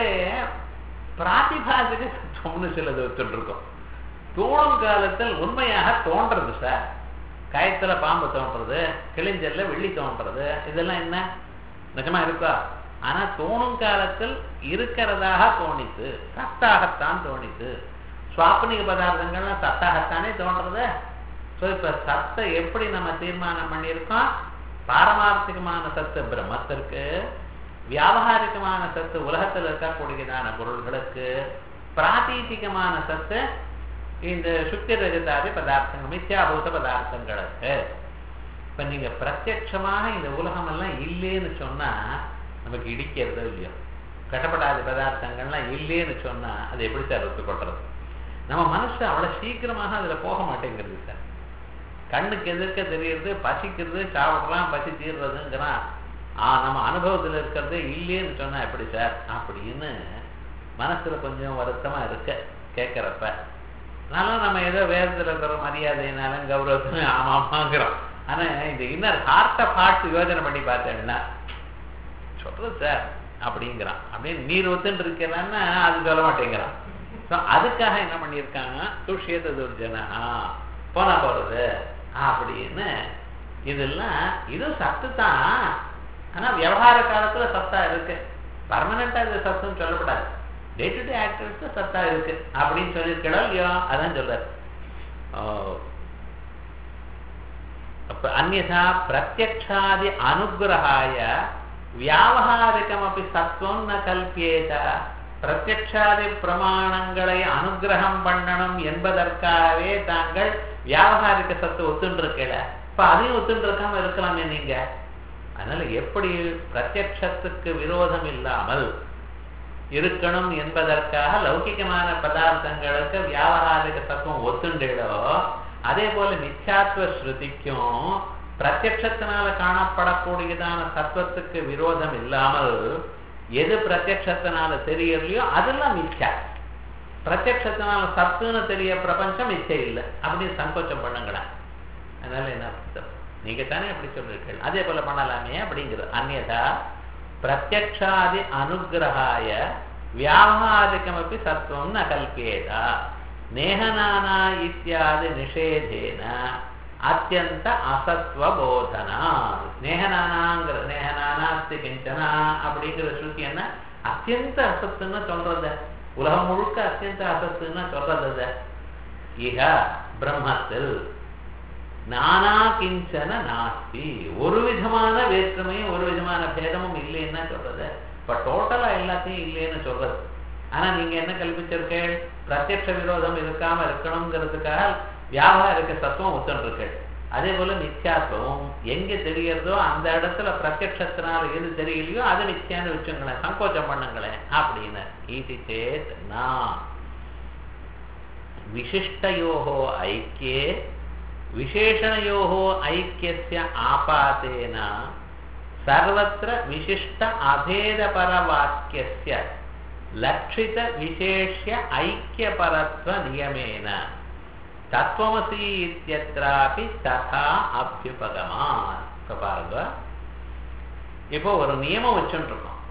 [SPEAKER 1] பிராதிபாசிக தத்துவம்னு சிலது வச்சுருக்கோம். தோணும் காலத்தில் உண்மையாக தோன்றது சார். கயத்துல பாம்பு தோன்றது, கிழிஞ்சல்ல வெள்ளி தோன்றது, இதெல்லாம் என்ன நிஜமா இருக்கா? ஆனா தோணும் காலத்தில் இருக்கிறதாக தோணித்து, சத்தாகத்தான் தோணித்து. சுவாப்னிக பதார்த்தங்கள்லாம் சத்தாகத்தானே தோன்றது. ஸோ இப்ப சத்தை எப்படி நம்ம தீர்மானம் பண்ணியிருக்கோம்? பாரமார்த்திகமான சத்து பிரம்மத்திற்கு, வியாவகாரிகமான சத்து உலகத்தில் இருக்கக்கூடியதான பொருள்களுக்கு, பிராதீதிகமான சத்து இந்த சுத்தி ரஜதாதி பதார்த்தங்கள் மித்யாபூத பதார்த்தங்களுக்கு. இப்ப நீங்க பிரத்யட்சமாக இந்த உலகம் எல்லாம் இல்லைன்னு சொன்னா நமக்கு இடிக்கிறதோ இல்லையோ, கட்டப்படாத பதார்த்தங்கள்லாம் இல்லைன்னு சொன்னா அது எப்படி சார் ஒத்துக்கொள்றது? நம்ம மனசு அவ்வளவு சீக்கிரமாக அதுல போக மாட்டேங்கிறது சார். கண்ணுக்கு எதிர்க்க தெரியறது, பசிக்கிறது, சாப்பிடுறான், பசி தீர்றதுங்கிறான். நம்ம அனுபவத்தில் இருக்கிறது இல்லைன்னு சொன்னா எப்படி சார் அப்படின்னு மனசுல கொஞ்சம் வருத்தமா இருக்க கேட்கறப்ப. அதனால நம்ம ஏதோ வேதத்தில் இருக்கிற மரியாதையினாலும் கௌரவத்திலும் ஆமாங்கிறோம். ஆனா இந்த இன்னர் ஹார்ட் ஆஃப் ஹார்ட் யோஜனை பண்ணி பார்த்தேன்னா சொல்றது சார் அப்படிங்கிறான். அப்படின்னு நீர் ஒத்துன்னு இருக்கிறான்னா அது சொல்ல மாட்டேங்கிறான். அதுக்காக என்ன பண்ணியிருக்காங்க, துஷ்யத துர்ஜனா போனா போறது அப்படின்னு. இதெல்லாம் இது சத்து தான். ஆனா விவகார காலத்துல சத்தா இருக்கு, பர்மனண்டா இது சத்துன்னு சொல்லப்படாது. டே டு டே ஆக்டிவிட்டிஸ் சத்தா இருக்கு அப்படின்னு சொல்லியிருக்கா இல்லையோ, அதான் சொல்றாரு. அந்யதா பிரத்யக்ஷாதி அனுகிரகாய வியாவகாரிகமபி சத்துவம் ந கல்பியேத. பிரத்யக்ஷாதி பிரமாணங்களை அனுகிரகம் பண்ணணும் என்பதற்காகவே தாங்கள் வியாவகாரிக சத்து ஒத்துன்னு இருக்கல, இப்ப அதையும் ஒத்துன்னு இருக்காம இருக்கலாமே நீங்க. அதனால எப்படி பிரத்யக்ஷத்துக்கு விரோதம் இல்லாமல் இருக்கணும் என்பதற்காக லௌகிகமான பதார்த்தங்களுக்கு வியாவகாரிக தத்துவம் ஒத்துண்டோ, அதே போல மித்யாத்வ ஸ்ருதிக்கும் பிரத்யக்ஷத்தினால காணப்படக்கூடியதான தத்துவத்துக்கு விரோதம் இல்லாமல் எது பிரத்யக்ஷத்தினால தெரியலையோ அதெல்லாம் மித்யா. பிரத்யக்ஷத்தினால சத்துன்னு தெரிய பிரபஞ்சம் மிச்சை இல்லை அப்படின்னு சங்கோச்சம் பண்ணுங்களேன். அதனால என்ன அர்த்தம்? நீங்க தானே அப்படி சொல்லிருக்கீங்க, அதே போல பண்ணலாமே அப்படிங்கிறது. அந்நியதா பிரத்யக்ஷாதி அனுகிரகாய வியாவகாரிகமப்பி சத்துவம் ந கல்பியேதா நேஹநானா இத்தியாதி நிஷேதேன அத்தியந்த அசத்வ போதனா. நேஹநானாங்கிற நேஹநானாஸ்தி கிஞ்சனா அப்படிங்கிற ஸ்ருதி என்ன? அத்தியந்த அசத்துன்னு சொல்றது. உலகம் முழுக்க அத்தியந்த அசத்துன்னு சொல்றது. இஹ பிரம்மத்தில் நானா கிஞ்சன நாஸ்தி, ஒரு விதமான வேற்றுமையும் ஒரு விதமான பேதமும் இல்லைன்னா சொல்றது. இப்ப டோட்டலா எல்லாத்தையும் இல்லைன்னு சொல்றது. ஆனா நீங்க என்ன கல்பிச்சிருக்கீள்? பிரத்யக்ஷ விரோதம் இருக்காம இருக்கணுங்கிறதுக்காக வியாவகாரிக தத்துவம் ஒத்துருக்கு. அதே போல மித்யாத்வம் எங்க தெரியறதோ அந்த இடத்துல பிரத்யக்ஷத்தினால எது தெரியலையோ அது மித்யான்னு வச்சுங்களேன், சங்கோச்சம் பண்ணுங்களேன் அப்படின்னு. இது சேத் நான் விசிஷ்டயோஹோ ஐக்கியே விசேஷணயோஹோ ஐக்கியஸ்ய ஆபாதேன சர்வத்ர விசிஷ்ட அபேதபர வாக்கியஸ்ய லட்சித விசேஷ்ய ஐக்கியபரத்வ நியமேன தத்வமசி இத்யத்ராபி ததா அப்யுபகமாத். பாருங்க, இப்போ ஒரு நியமம் வச்சுருக்கோம்.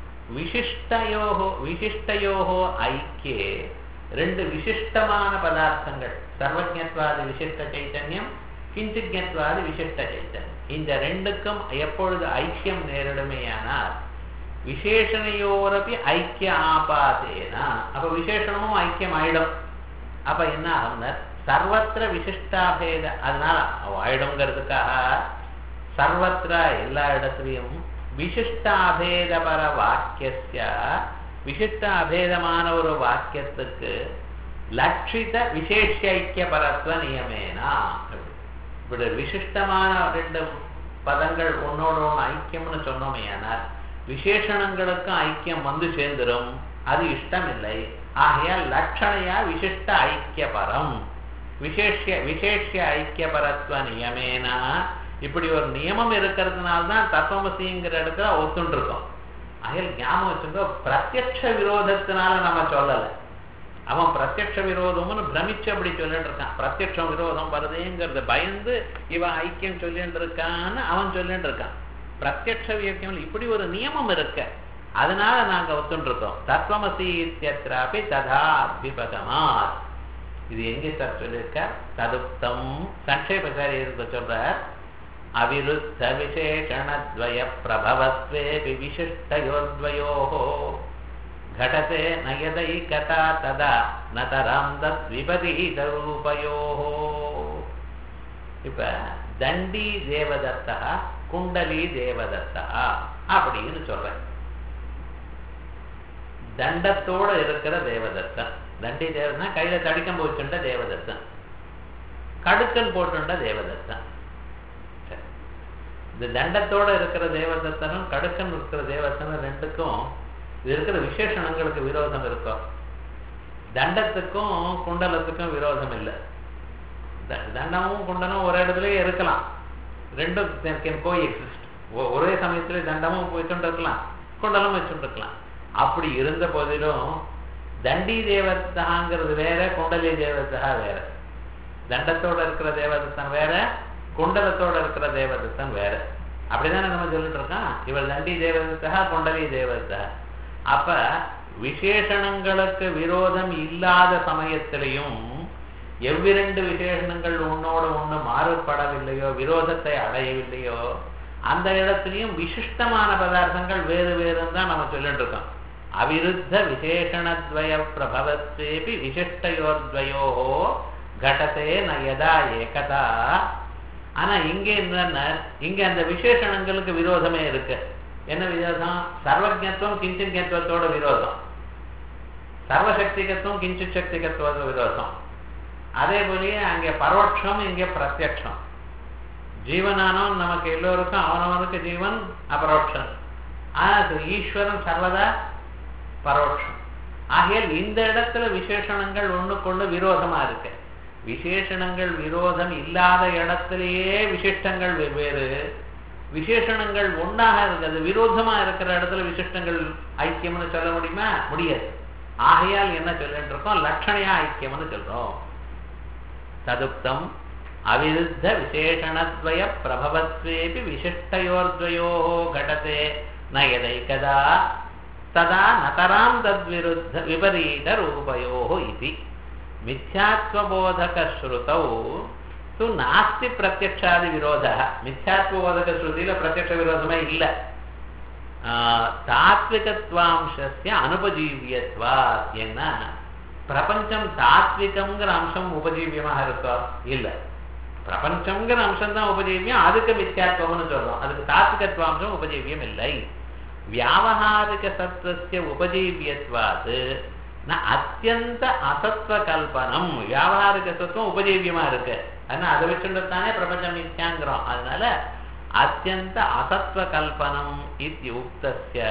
[SPEAKER 1] விசிஷ்டயோஹோ ஐக்கியே ரெண்டு விசிஷ்டமான பதார்த்தங்கள், சர்வஜத்வாதி விசிஷ்ட சைத்தன்யம், கிஞ்சித்வாதி விசிஷ்ட சைத்தன்யம். இந்த ரெண்டுக்கும் எப்பொழுது ஐக்கியம் நேரிடுமையானால் விசேஷணையோரப்பி ஐக்கிய ஆபாதேனா, அப்ப விசேஷணமும் ஐக்கியம் ஆயிடும். அப்ப என்ன ஆகும்னா சர்வத்திர விசிஷ்டாபேத, அதனால ஆயிடுங்கிறதுக்காக சர்வத்திர எல்லா இடத்துலையும் விசிஷ்டாபேதபர வாக்கிய விசிஷ்ட அபேதமான ஒரு வாக்கியத்துக்கு லட்சித விசேஷ ஐக்கிய பரத்வ நியமேனா. இப்படி விசிஷ்டமான ரெண்டு பதங்கள் ஒன்னோட ஒன்று ஐக்கியம்னு சொன்னோமே, ஆனால் விசேஷணங்களுக்கும் ஐக்கியம் வந்து சேர்ந்துடும், அது இஷ்டம் இல்லை. ஆகையால் லட்சணையா விசிஷ்ட ஐக்கியபரம் விசேஷ ஐக்கியபரத்வ நியமேனா. இப்படி ஒரு நியமம் இருக்கிறதுனால்தான் தத்துவமசிங்கிற இடத்துல ஒத்துண்டு இருக்கோம். ஆகையால் ஞாபகம் வச்சுக்கோ, பிரத்யக்ஷ விரோதத்தினால நம்ம சொல்லலை. அவன் பிரத்யக்ஷ விரோதம்னு பிரமிச்சு அப்படி சொல்லிட்டு இருக்கான். பிரத்யக்ஷம் விரோதம் வருதுங்கிறது பயந்து இவன் ஐக்கியம் சொல்லிட்டு இருக்கான்னு அவன் சொல்லிட்டு இருக்கான். பிரத்யக்ஷ வியக்கியம் இப்படி ஒரு நியமம் இருக்கு, அதனால நாங்க ஒத்துட்டு இருக்கோம். தத்வமசி இத்யத்ராபி ததா அபிபகமாத். இது எங்க சார் சொல்லியிருக்க? ததுப்தம் சங்கேபசாரி இருக்க சொல்ற அவிருத்த விசேஷணத்வய பிரபவத்வே விசிஷ்டயோர்த்வயோஹோ घटते नयदैकता तदा नतरां तत् विपरीत रूपयोः. இப்ப தண்டி தேவதத்தா குண்டலி தேவதத்தா அப்படின்னு சொல்றேன். தண்டத்தோட இருக்கிற தேவதத்தன், தண்டி தேவதா கையில தடிக்கம் போச்சுட்ட தேவதத்தன், கடுக்கன் போட்டுண்ட தேவதத்தன். இந்த தண்டத்தோட இருக்கிற தேவதத்தனும் கடுக்கன் இருக்கிற தேவதத்தனும் ரெண்டுக்கும் இது இருக்கிற விசேஷணங்களுக்கு விரோதம் இருக்கும். தண்டத்துக்கும் குண்டலத்துக்கும் விரோதம் இல்லை. தண்டமும் குண்டலும் ஒரு இடத்துலயே இருக்கலாம், ரெண்டும் கோய் எக்ஸிஸ்ட். ஒரே சமயத்துல தண்டமும் வச்சுட்டு இருக்கலாம், குண்டலும் வச்சுட்டு இருக்கலாம். அப்படி இருந்த போதிலும் தண்டி தேவதாங்கிறது வேற, குண்டலி தேவதா வேற. தண்டத்தோட இருக்கிற தேவதத்தன் வேற, குண்டலத்தோட இருக்கிற தேவதத்தன் வேற. அப்படிதானே நம்ம சொல்லிட்டு இருக்கோம். இவர் தண்டி தேவதா, குண்டலி தேவதா. அப்ப விசேஷணங்களுக்கு விரோதம் இல்லாத சமயத்திலையும் எவ்விரண்டு விசேஷணங்கள் ஒன்னோட ஒண்ணு மாறுபடவில்லையோ, விரோதத்தை அடையவில்லையோ, அந்த இடத்துலையும் விசிஷ்டமான பதார்த்தங்கள் வேறு வேறுன்னு தான் நம்ம சொல்லிட்டு இருக்கோம். அவிருத்த விசேஷணத்வய பிரபவத்தேபி விசிஷ்டயோர்த்வயோஹோ கடதே நயதா ஏகதா. ஆனா இங்க என்னன்னா, இங்க அந்த விசேஷணங்களுக்கு விரோதமே இருக்கு. என்ன விரோதம்? சர்வஜத்துவம் கிஞ்சித்வத்தோட விரோதம், சர்வசக்திகத்துவம் கிஞ்சித் சக்திகத்துவோட விரோதம். அதே போலயே அங்கே பரோட்சம், இங்கே பிரத்யக்ஷம். ஜீவனானவன் நமக்கு எல்லோருக்கும் அவனவனுக்கு ஜீவன் அபரோட்சம். ஆனால் ஈஸ்வரன் சர்வதா பரோட்சம். ஆகையால் இந்த இடத்துல விசேஷணங்கள் ஒண்ணுக்கொண்டு விரோதமா இருக்கு. விசேஷணங்கள் விரோதம் இல்லாத இடத்திலேயே விசிஷ்டங்கள் வெவ்வேறு, விசேஷணங்கள் ஒன்றாக இருக்கிறது விரோதமா இருக்கிற இடத்துல விசிஷ்டங்கள் ஐக்கியம்னு சொல்ல முடியுமா? முடியாது. ஆகையால் என்ன சொல்லிட்டு இருக்கோம்? லட்சணையா ஐக்கியம்னு சொல்றோம். ததுப்தம் அவிருத்த விசேஷணத்வய பிரபவத்வேபி விசிஷ்டயோர்த்வயோ கடதே ந யதைகதா ததா நதராம் தத்விருத்த விபரீத ரூபயோ இதி மித்யாத்வபோதக ஸ்ருதௌ து நாஸ்தி பிரத்யக்ஷாதி விரோதः. மித்யாத்வபோதக ஸ்ருதியில பிரத்யக்ஷ விரோதமே இல்லை. தாத்விகத்வாம்சஸ்ய அனுபஜீவியத்வாத். என்ன பிரபஞ்சம் தாத்விகம்ங்கிற அம்சம் உபஜீவியமாக இருக்கோ? இல்லை. பிரபஞ்சம்ங்கிற அம்சம் தான் உபஜீவியம், அதுக்கு மித்யாத்வம்னு சொல்றோம். அதுக்கு தாத்விகத்வாம்சம் உபஜீவியம் இல்லை. வியாவஹாரிக சத்வஸ்ய உபஜீவியத்வாத் ந அத்தியந்த அசத்வ கல்பனம். வியாவஹாரிக சத்துவம் உபஜீவியமா இருக்கு, அதனால அதை வச்சுட்டானே பிரபஞ்சம் மித்யாங்கிறோம். அதனால அத்தியந்த அசத்வ கல்பனம் இத்தியுக்தஸ்ய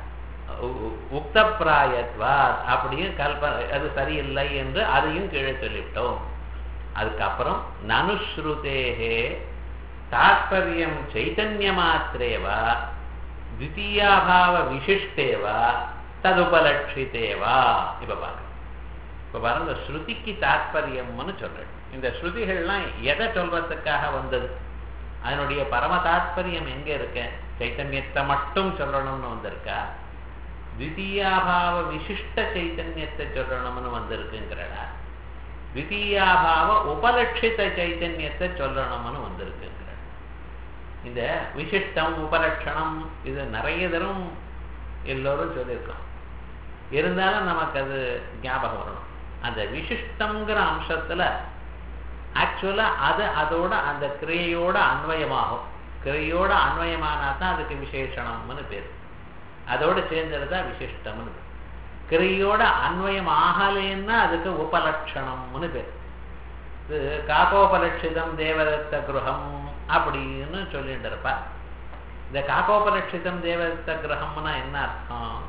[SPEAKER 1] உக்தப்பிராயத்வாத் அப்படியும் கல்பனை அது சரியில்லை என்று அதையும் கீழே சொல்லிவிட்டோம். அதுக்கப்புறம் நனுஸ்ருதேஹே தாத்பர்யம் சைதன்யமாத்திரேவா த்விதீயாபாவ விசிஷ்டேவா ததுபலட்சிதேவா. இப்ப பாருங்க, ஸ்ருதிக்கு தாத்பரியம்னு சொல்றேன். இந்த ஸ்ருதிகள்லாம் எதை சொல்றதுக்காக வந்தது? அதனுடைய பரம தாத்பரியம் எங்க இருக்க? சைத்தன்யத்தை மட்டும் சொல்லணும்னு வந்திருக்கா? த்விதீயாபாவ விசிஷ்ட சைத்தன்யத்தை சொல்லணும்னு வந்திருக்குங்கிறடா? த்விதீயாபாவ உபலட்சித சைத்தன்யத்தை சொல்லணும்னு வந்திருக்குங்கிற இந்த விசிஷ்டம் உபலட்சணம் இது நிறைய தரம் எல்லோரும் சொல்லியிருக்கோம். இருந்தாலும் நமக்கு அது ஞாபகம் வரணும். அந்த விசிஷ்டம்ங்கிற அம்சத்துல ஆக்சுவலா அது அதோட அந்த கிரியையோட அன்வயமாகும். கிரியையோட அன்வயமானா தான் அதுக்கு விசேஷணம்னு பேர். அதோட சேர்ந்ததுதான் விசிஷ்டம்னு பேர். கிரியோட அன்வயம் ஆகலைன்னா அதுக்கு உபலட்சணம்னு பேர். இது காகோபலட்சிதம் தேவதத்த கிரகம் அப்படின்னு சொல்லிட்டு இருப்பா. இந்த காகோபலட்சிதம் தேவதத்த கிரகம்னா என்ன அர்த்தம்?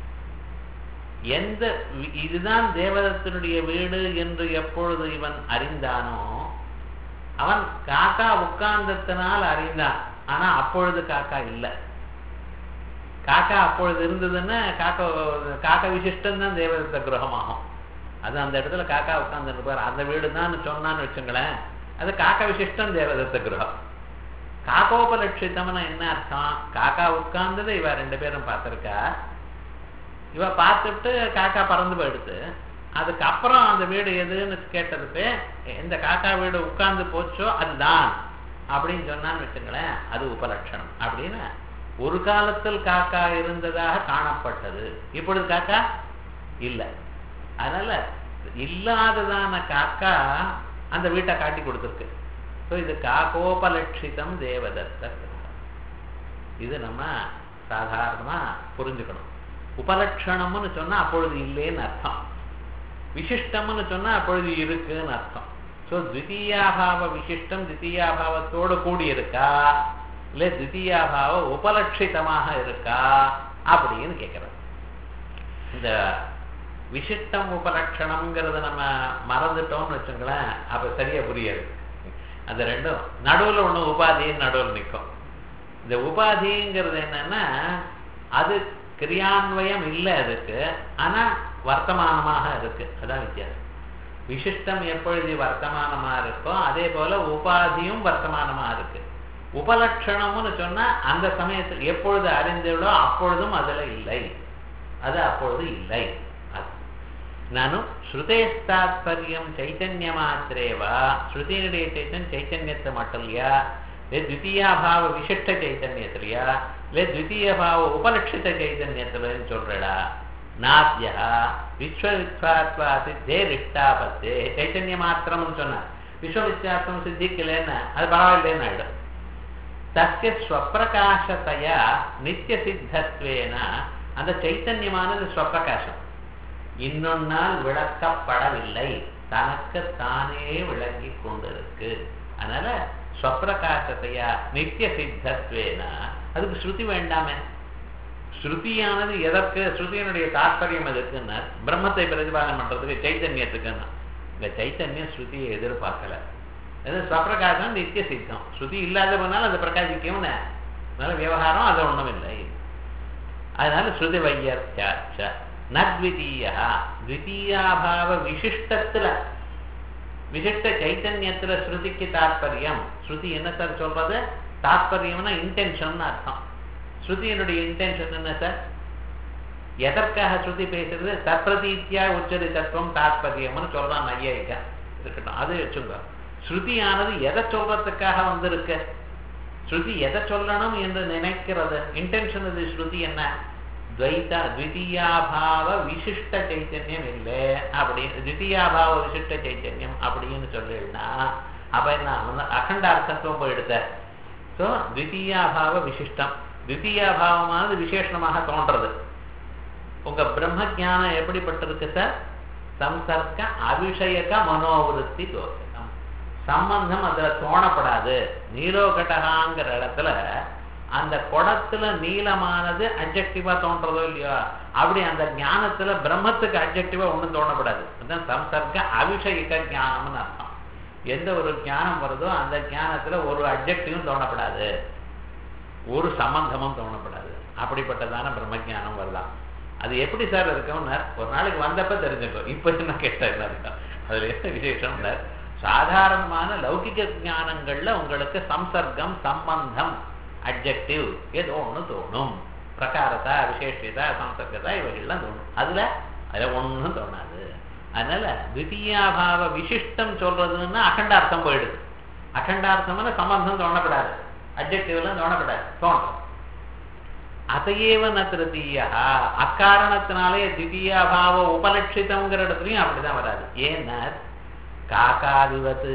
[SPEAKER 1] எந்த இதுதான் தேவதத்தினுடைய வீடு என்று எப்பொழுது இவன் அறிந்தானோ அவன் காக்கா உட்கார்ந்தத்தினால் அறிந்தான். ஆனா அப்பொழுது காக்கா இல்லை. காக்கா அப்பொழுது இருந்ததுன்னா காக்கா விசிஷ்டம் தான் தேவதத்த கிரகமாகும். அது அந்த இடத்துல காக்கா உட்கார்ந்து இருப்பார், அந்த வீடு தான் சொன்னான்னு வச்சுங்களேன், அது காக்கா விசிஷ்டம் தேவதத்த கிரகம். காக்கோபலட்சிதம்னா என்ன அர்த்தம்? காக்கா உட்கார்ந்தது இவ ரெண்டு பேரும் பார்த்திருக்கா. இவ பார்த்துட்டு காக்கா பறந்து போயிடுது. அதுக்கப்புறம் அந்த வீடு எதுன்னு கேட்டதுக்கு எந்த காக்கா வீடு உட்கார்ந்து போச்சோ அதுதான் அப்படின்னு சொன்னான்னு வச்சுங்களேன், அது உபலட்சணம். அப்படின்னு ஒரு காலத்தில் காக்கா இருந்ததாக காணப்பட்டது, இப்பொழுது காக்கா இல்லை. அதனால இல்லாததான காக்கா அந்த வீட்டை காட்டி கொடுத்துருக்கு. இது காகோபலட்சிதம் தேவதத்த. இது நம்ம சாதாரணமா புரிஞ்சுக்கணும். உபலட்சணம்னு சொன்னா அப்பொழுது இல்லைன்னு அர்த்தம், விசிஷ்டம்னு சொன்னா அப்பொழுது இருக்குன்னு அர்த்தம். ஸோ த்விதீயாபாவ விசிஷ்டம் த்விதீயாபாவத்தோடு கூடி இருக்கா, இல்லை த்விதீயாபாவ உபலட்சிதமாக இருக்கா அப்படின்னு கேட்கறது. இந்த விசிஷ்டம் உபலட்சணம்ங்கிறத நம்ம மறந்துட்டோம்னு வச்சுங்களேன், அப்ப சரியா புரியாது. அந்த ரெண்டும் நடுவில் ஒண்ணு உபாதின்னு நடுவில் நிற்கும். இந்த உபாதிங்கிறது என்னன்னா அது கிரியான்வயம் இல்லை அதுக்கு, ஆனா வர்த்தமானமாக இருக்கு. அதான் வித்தியாசம். விசிஷ்டம் எப்பொழுது வர்த்தமானமா இருக்கோ அதே போல உபாதியும் வர்த்தமானமா இருக்கு. உபலட்சணம்னு சொன்னா அந்த சமயத்தில் எப்பொழுது அறிந்தோ அப்பொழுதும் அதுல இல்லை, அது அப்பொழுது இல்லை. நானும் ஸ்ருதேஸ்தாத்பரியம் சைத்தன்ய மாத்திரேவா, ஸ்ருதியினுடைய சைத்தன்யத்தை மட்டும் இல்லையா, இல்லை த்விதீயாபாவ விசிஷ்ட சைத்தன்யத்திலையா, இல்லை த்விதீயபாவ உபலட்சித சைத்தன்யத்துலன்னு சொல்றடா. நாத்யா விஸ்வவித்வாத்வா சித்தே ரிஷ்டாபத்தே. சைத்தன்ய மாத்திரம்னு சொன்னார், விஸ்வவித்யாத்வம் சித்திக்கலன்னு அது பரவாயில்லைன்னு ஆயிடும். தஸ்ய ஸ்வப்பிரகாசத்தையா நித்திய சித்தத்வேன, அந்த சைத்தன்யமானது ஸ்வப்பிரகாசம் இன்னொன்னால் விளக்கப்படவில்லை, தனக்கு தனக்குத்தானே விளங்கி கொண்டிருக்கு. அதனால ஸ்வப்பிரகாசத்தையா நித்திய சித்தத்வேனா அதுக்கு ஸ்ருதி வேண்டாமே. ஸ்ருதியானது எதற்கு? ஸ்ருதியினுடைய தாற்பயம் எதற்குன்னா பிரம்மத்தை பிரதிபாதனம் பண்றதுக்கு, சைத்தன்யத்துக்குன்னா. இந்த சைத்தன்யம் ஸ்ருதியை எதிர்பார்க்கல. அது ஸ்வப்பிரகாசம் நித்திய சித்தம். ஸ்ருதி இல்லாத போனாலும் அது பிரகாசிக்கும். அதனால விவகாரம் அது ஒண்ணும் இல்லை. அதனால ஸ்ருதி வையர்த்தியாச்ச நத்விதீயா த்விதீயாபாவ விசிஷ்டத்துல விசிஷ்ட சைத்தன்யத்துல ஸ்ருதிக்கு தாற்பயம். ஸ்ருதி என்ன சார் சொல்றது? தாற்பயம்னா இன்டென்ஷன் அர்த்தம். ஸ்ருதியினுடைய இன்டென்ஷன் என்ன சார்? எதற்காக ஸ்ருதி பேசுறது? தத்பிரதீத்யா உச்சரிதத்துவம் தாற்பயம்னு சொல்றான் நையாயிக்கா. இருக்கட்டும், அது வச்சுங்க. ஸ்ருதியானது எதை சொல்றதுக்காக வந்திருக்கு? ஸ்ருதி எதை சொல்லணும் என்று நினைக்கிறது? இன்டென்ஷன் இது. ஸ்ருதி என்ன? த்விதீயாபாவ விசிஷ்ட சைத்தன்யம் இல்லை அப்படின்னு, த்விதீயாபாவ விசிஷ்ட சைத்தன்யம் அப்படின்னு சொல்லினா அப்ப என்ன அகண்டார்த்தத்துவம் போயிடுத. ஸோ த்விதீயாபாவ விசிஷ்டம். த்விதீயாபாவமானது விசேஷமாக தோன்றது. உங்க பிரம்ம ஜானம் எப்படிப்பட்டிருக்கு சார்? சம்சர்க்க அபிஷயக மனோவிருத்தி தோஷம். சம்பந்தம் அதுல தோணப்படாது. நீலோகட்டகாங்கிற இடத்துல அந்த குடத்துல நீளமானது அப்ஜெக்டிவா தோன்றதோ இல்லையோ, அப்படி அந்த ஞானத்துல பிரம்மத்துக்கு அப்ஜெக்டிவா ஒண்ணும் தோணப்படாது. அதுதான் சம்சர்க்க அபிஷயக ஞானம்னு அர்த்தம். எந்த ஒரு ஞானம் வருதோ அந்த ஞானத்துல ஒரு அப்ஜெக்டிவும் தோணப்படாது, ஒரு சம்பந்தமும் தோணப்படாது. அப்படிப்பட்டதான பிரம்ம ஜானம் வரலாம். அது எப்படி சார் இருக்கும்னா ஒரு நாளைக்கு வந்தப்ப தெரிஞ்சுக்கும். இப்ப என்ன கேட்டா என்ன இருக்கும்? அதுல என்ன விசேஷம்னா சாதாரணமான லௌகிக ஞானங்கள்ல உங்களுக்கு சம்சர்க்கம், சம்பந்தம், அப்ஜெக்டிவ் ஏதோ ஒண்ணு தோணும். பிரகாரத்தா, விசேஷதா, சம்சர்க்கதா இவைகள்லாம் தோணும். அதுல ஒன்றும் தோணாது. அதனால த்விதீயாபாவ விசிஷ்டம் சொல்றதுன்னா அகண்டார்த்தம் போயிடுது. அகண்டார்த்தம்னா சம்பந்தம் தோணப்படாது, அப்ஜெக்டிவ் எல்லாம் தோணப்படாது, தோன்றும். அதையேவ ந திருத்தீயா, அக்காரணத்தினாலே த்விதீயாபாவ உபலட்சிதம்ங்கிற இடத்துலையும் அப்படிதான் வராது. ஏன்னா காக்காதிவத்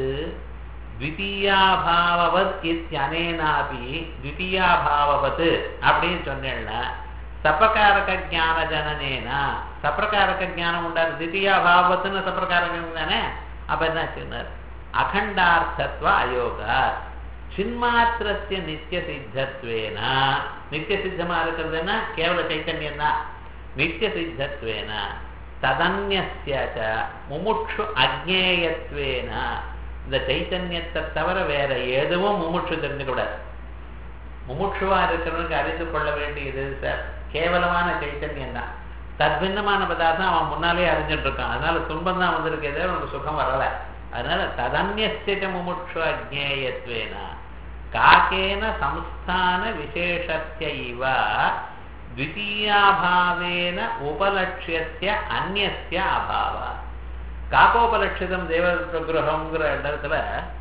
[SPEAKER 1] த்விதீயாபாவவத் இத்யனேனாபி த்விதீயாபாவவத் அப்படின்னு சொன்னேன்னா சப்ரகாரக ஞான ஜனனேனா, சப்ரகாரக ஞானம் உண்டாது. த்விதீயாபாவத்துன்னு சப்ரகாரகம் தானே. அப்ப என்ன சொன்னார்? அகண்டார்த்தத்வ அயோகா சின்மாத்திரஸ்ய நித்திய சித்தத்வேனா, நித்திய சித்தமா இருக்கிறதுன்னா கேவல சைத்தன்யம் தான். நித்திய சித்தத்வேனா ததன்யஸ்ய முமுட்சு அஜ்ஞேயத்வேனா, இந்த சைத்தன்யத்தை தவிர வேற எதுவும் முமுட்சு தெரிஞ்சுக்கூடாது. முமுட்சுவா இருக்கிறவனுக்கு அறிந்து கொள்ள வேண்டியது சார் கேவலமான சைத்தன்யம் தான். தத்பின்னமான பதார்த்தம் அவன் முன்னாலே அறிஞ்சிட்டு இருக்கான். அதனால துன்பம் தான் வந்திருக்கே, உனக்கு சுகம் வரல. அதனால ததன்யஸ்ய முமுட்சு அஜ்ஞேயத்வேனா காக்கேன சம்ஸ்தான விசேஷஸ்ய இவ த்விதீயாபாவேன உபலட்சியஸ்ய அந்யஸ்ய அபாவா. காக்கோபலட்சிதம் தேவ பிரகிரகம்ங்கிற இடத்துல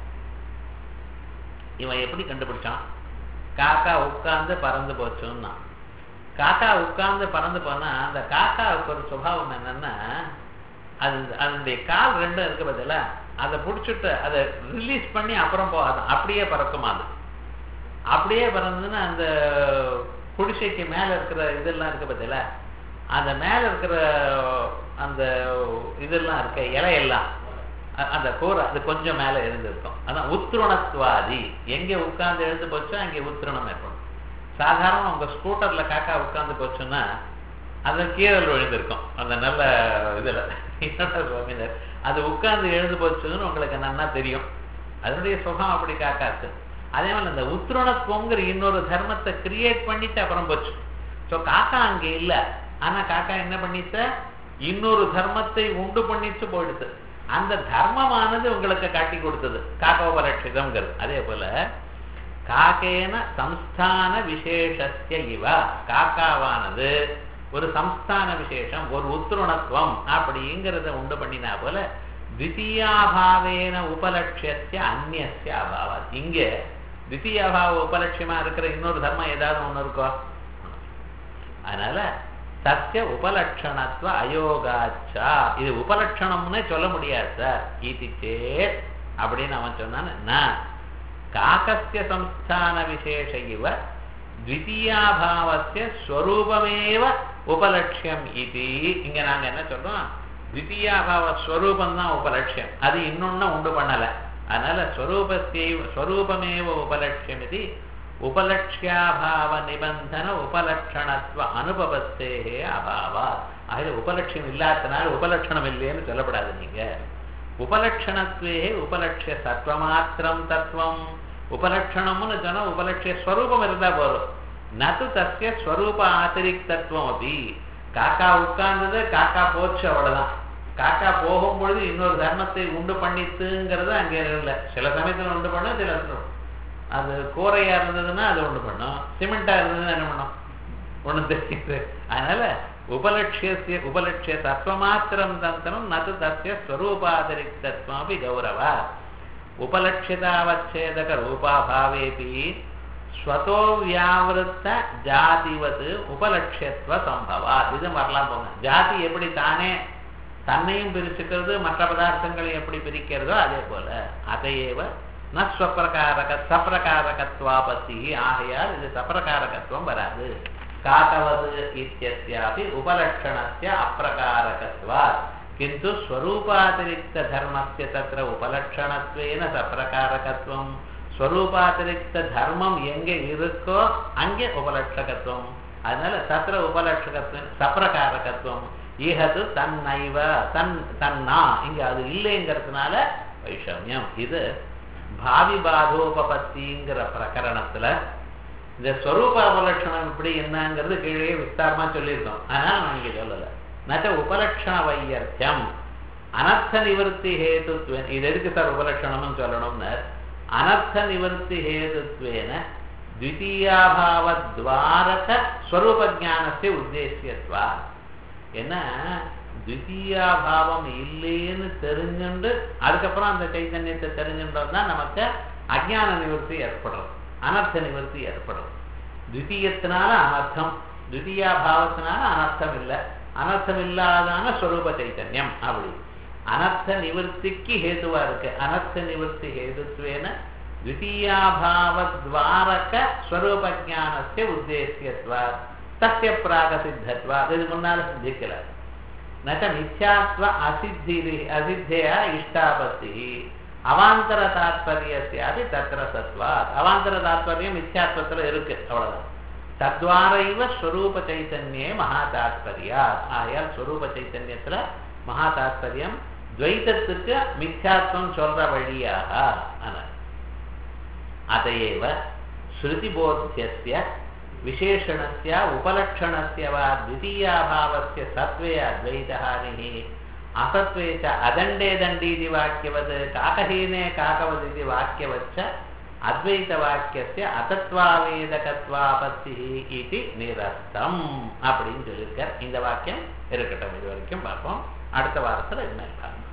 [SPEAKER 1] இவன் எப்படி கண்டுபிடிச்சான்? காக்கா உட்கார்ந்து பறந்து போச்சுன்னா, காக்கா உட்கார்ந்து பறந்து போனா அந்த காக்காவுக்கு ஒரு சுபாவம் என்னன்னா, அது அதனுடைய கால் ரெண்டும் இருக்கு பதில, அதை பிடிச்சிட்டு அதை ரிலீஸ் பண்ணி அப்புறம் போகாது, அப்படியே பறக்குமா. அது அப்படியே பறந்துன்னா அந்த குடிசைக்கு மேல இருக்கிற இதெல்லாம் இருக்கு பதில, அந்த மேல இருக்கிற அந்த இதெல்லாம் இருக்க இலையெல்லாம் அந்த கூரை அது கொஞ்சம் மேல எழுந்திருக்கும். அதான் உத்ருணத்வாதி. எங்க உட்கார்ந்து எழுந்து போச்சோ அங்கே உத்ருணம் ஏற்படும். சாதாரண உங்க ஸ்கூட்டர்ல காக்கா உட்கார்ந்து போச்சுன்னா அது கீழல் விழுந்திருக்கும் அந்த நல்ல இதுல. அது உட்கார்ந்து எழுந்து போச்சுன்னு உங்களுக்கு நன்னா தெரியும். அதனுடைய சுகம் அப்படி காக்காச்சு. அதே மாதிரி அந்த உத்ருணத்துவங்கிற இன்னொரு தர்மத்தை கிரியேட் பண்ணிட்டு அப்புறம் போச்சு. ஸோ காக்கா அங்க இல்லை, ஆனா காக்கா என்ன பண்ணிச்ச இன்னொரு தர்மத்தை உண்டு பண்ணிச்சு போயிடுது. அந்த தர்மமானது உங்களுக்கு காட்டி கொடுத்தது காக்கோபலட்சிதம்ங்கிறது. அதே போல காக்கேன சம்ஸ்தான விசேஷஸ்ய இவ, காக்காவானது ஒரு சம்ஸ்தான விசேஷம், ஒரு உத்ருணத்துவம் அப்படிங்கிறத உண்டு பண்ணினா போல த்விதீயாபாவேன உபலட்சியஸ்ய அந்நியஸ்ய அபாவா. இங்க த்விதீயாபாவ உபலட்சியமா இருக்கிற இன்னொரு தர்மம் ஏதாவது ஒண்ணு இருக்கோ? அதனால சத்திய உபலட்சணத்துவ அயோகாச்சா, இது உபலட்சணம்னே சொல்ல முடியாது சார். இது சேத் அப்படின்னு அவன் சொன்னான். காக்கஸ்ய சம்ஸ்தான விசேஷ இவ த்விதீயாபாவஸ்ய ஸ்வரூபமேவ உபலட்சியம் இது. இங்க நாங்க என்ன சொல்றோம்? த்விதீயாபாவ ஸ்வரூபம் தான் உபலட்சியம். அது இன்னொன்னு உண்டு பண்ணல. அதனால ஸ்வரூபமேவ உபலட்சியம் இது உபலட்சியாபாவ நிபந்தன உபலட்சணத்துவ அனுபவத்தேகே அபாவா. அதில் உபலட்சியம் இல்லாதனால உபலட்சணம் இல்லைன்னு சொல்லப்படாது. நீங்க உபலட்சணத்வே உபலட்சிய சத்வமாத்திரம் தத்துவம். உபலட்சணம்னு சொன்னா உபலட்சிய ஸ்வரூபம் இருந்தா போதும். நது தஸ்ய ஸ்வரூப ஆதிரிக்தத்துவம் அப்படி. காக்கா உட்கார்ந்தது, காக்கா போச்சு, அவ்வளவுதான். காக்கா போகும் பொழுது இன்னொரு தர்மத்தை உண்டு பண்ணித்துங்கிறது அங்கே இல்லை. சில சமயத்தில் உண்டு பண்ணும், சில அது கோரையா இருந்ததுன்னா அது உண்டு பண்ணும், சிமெண்டா இருந்ததுன்னா என்ன பண்ணும், ஒண்ணு தெரியுது. அதனால உபலட்சிய தத்துவமாத்திரம் தந்தனம் நது தஸ்ய ஸ்வரூபாதிரிக்தத்துவம் அப்படி கௌரவா. உபலட்சிதாவச்சேதக ரூபாபாவேபி ஸ்வதோ வியாவிருத்த ஜாதிவது உபலட்சியத்துவ சம்பவா. இது வரலாம் போங்க. ஜாதி எப்படி தானே தன்னையும் பிரிச்சுக்கிறது, மற்ற பதார்த்தங்களை எப்படி பிரிக்கிறதோ அதே போல அதையேவ ந சப்பிரகாரகத்வாபத்தி. ஆகையால் இது சப்பிரகாரகத்துவம் வராது. காகவது இத்தியஸ்யாபி உபலட்சணஸ்ய அப்பிரகாரகத்வாத். किन्तु स्वरूपातिरिक्त धर्मस्य तत्र उपलक्षणत्वेन सप्रकारकत्वम्. स्वरूपातिरिक्त धर्मம் எங்கே இருக்கோ அங்கே உபலட்சகத்துவம். அதனால தத்திர உபலட்சகத்துவம் சப்பிரகாரகத்துவம். ஈஹது தன்னைவ தன்னா, இங்க அது இல்லைங்கிறதுனால வைஷமியம். இது பாவி பாதோபபத்திங்கிற பிரகரணத்துல இந்த ஸ்வரூப உபலட்சணம் இப்படி என்னங்கிறது கீழே விஸ்தாரமா சொல்லியிருக்கோம். அதனால நான் இங்க சொல்லல. நச்ச உபலட்சண வையர்த்தியம் அனர்த்த நிவர்த்தி ஹேதுத்வேன. இது எதுக்கு சார் உபலட்சணம்னு சொல்லணும்னு, அனர்த்த நிவர்த்தி ஹேதுத்வேன த்விதீயாபாவத்வாரக ஸ்வரூப ஞானத்தை உத்தேசியத்வா. என்ன த்விதீயாபாவம் இல்லைன்னு தெரிஞ்சுண்டு அதுக்கப்புறம் அந்த சைத்தன்யத்தை தெரிஞ்சுன்றது தான் நமக்கு அஜ்ஞான நிவர்த்தி ஏற்படும், அனர்த்த நிவர்த்தி ஏற்படும். த்விதீயத்தினால அனர்த்தம், த்விதீயாபாவத்தினால அனர்த்தம் இல்லை, அனர்த்தம் இல்லாதான ஸ்வரூப சைத்தன்யம். அப்படி அனர்த்த நிவர்த்திக்கு ஹேதுவா இருக்கு. அனர்த்த நிவர்த்தி ஹேதுத்வேன த்விதீயாபாவத்வாரக ஸ்வரூப ஞானஸ்ய உத்தேசியத்வா தஸ்ய பிராக சித்தத்வா. இது முன்னால சித்திக்கல. நச்ச மித்யாத்வ அசித்தேயா இஷ்டாபத்தி அவாந்தர தாத்பரியஸ்யாபி தத்ர சத்வாத். அவாந்தர தாத்பரியம் மித்யாத்வத்துல இருக்கு, அவ்வளவுதான். தத்வாரைவ ஸ்வரூப சைத்தன்யே மகா தாத்பரியா. ஆகையால் ஸ்வரூப சைத்தன்யத்துல மகா தாத்பரியம் துவைத்தத்துக்கு மித்யாத்வம் சொல்ற வழியாக. அதையேவ ஸ்ருதி போத்தியஸ்ய விசேஷணஸ்ய உபலட்சணஸ்ய வா த்விதீயாபாவஸ்ய சத்வே அத்வைதஹானிஹி அசத்வே ச அதண்டே தண்டீதி வாக்கியவது காகஹீனே காகவதிதி வாக்கியவச்ச அத்வைத வாக்கியஸ்ய அசத்வாவேதகத்வாபத்தி இது நிரஸ்தம் அப்படின்னு சொல்லியிருக்கார். இந்த வாக்கியம் இருக்கட்டும், இது வரைக்கும் பார்ப்போம். அடுத்த வாரத்தில் என்ன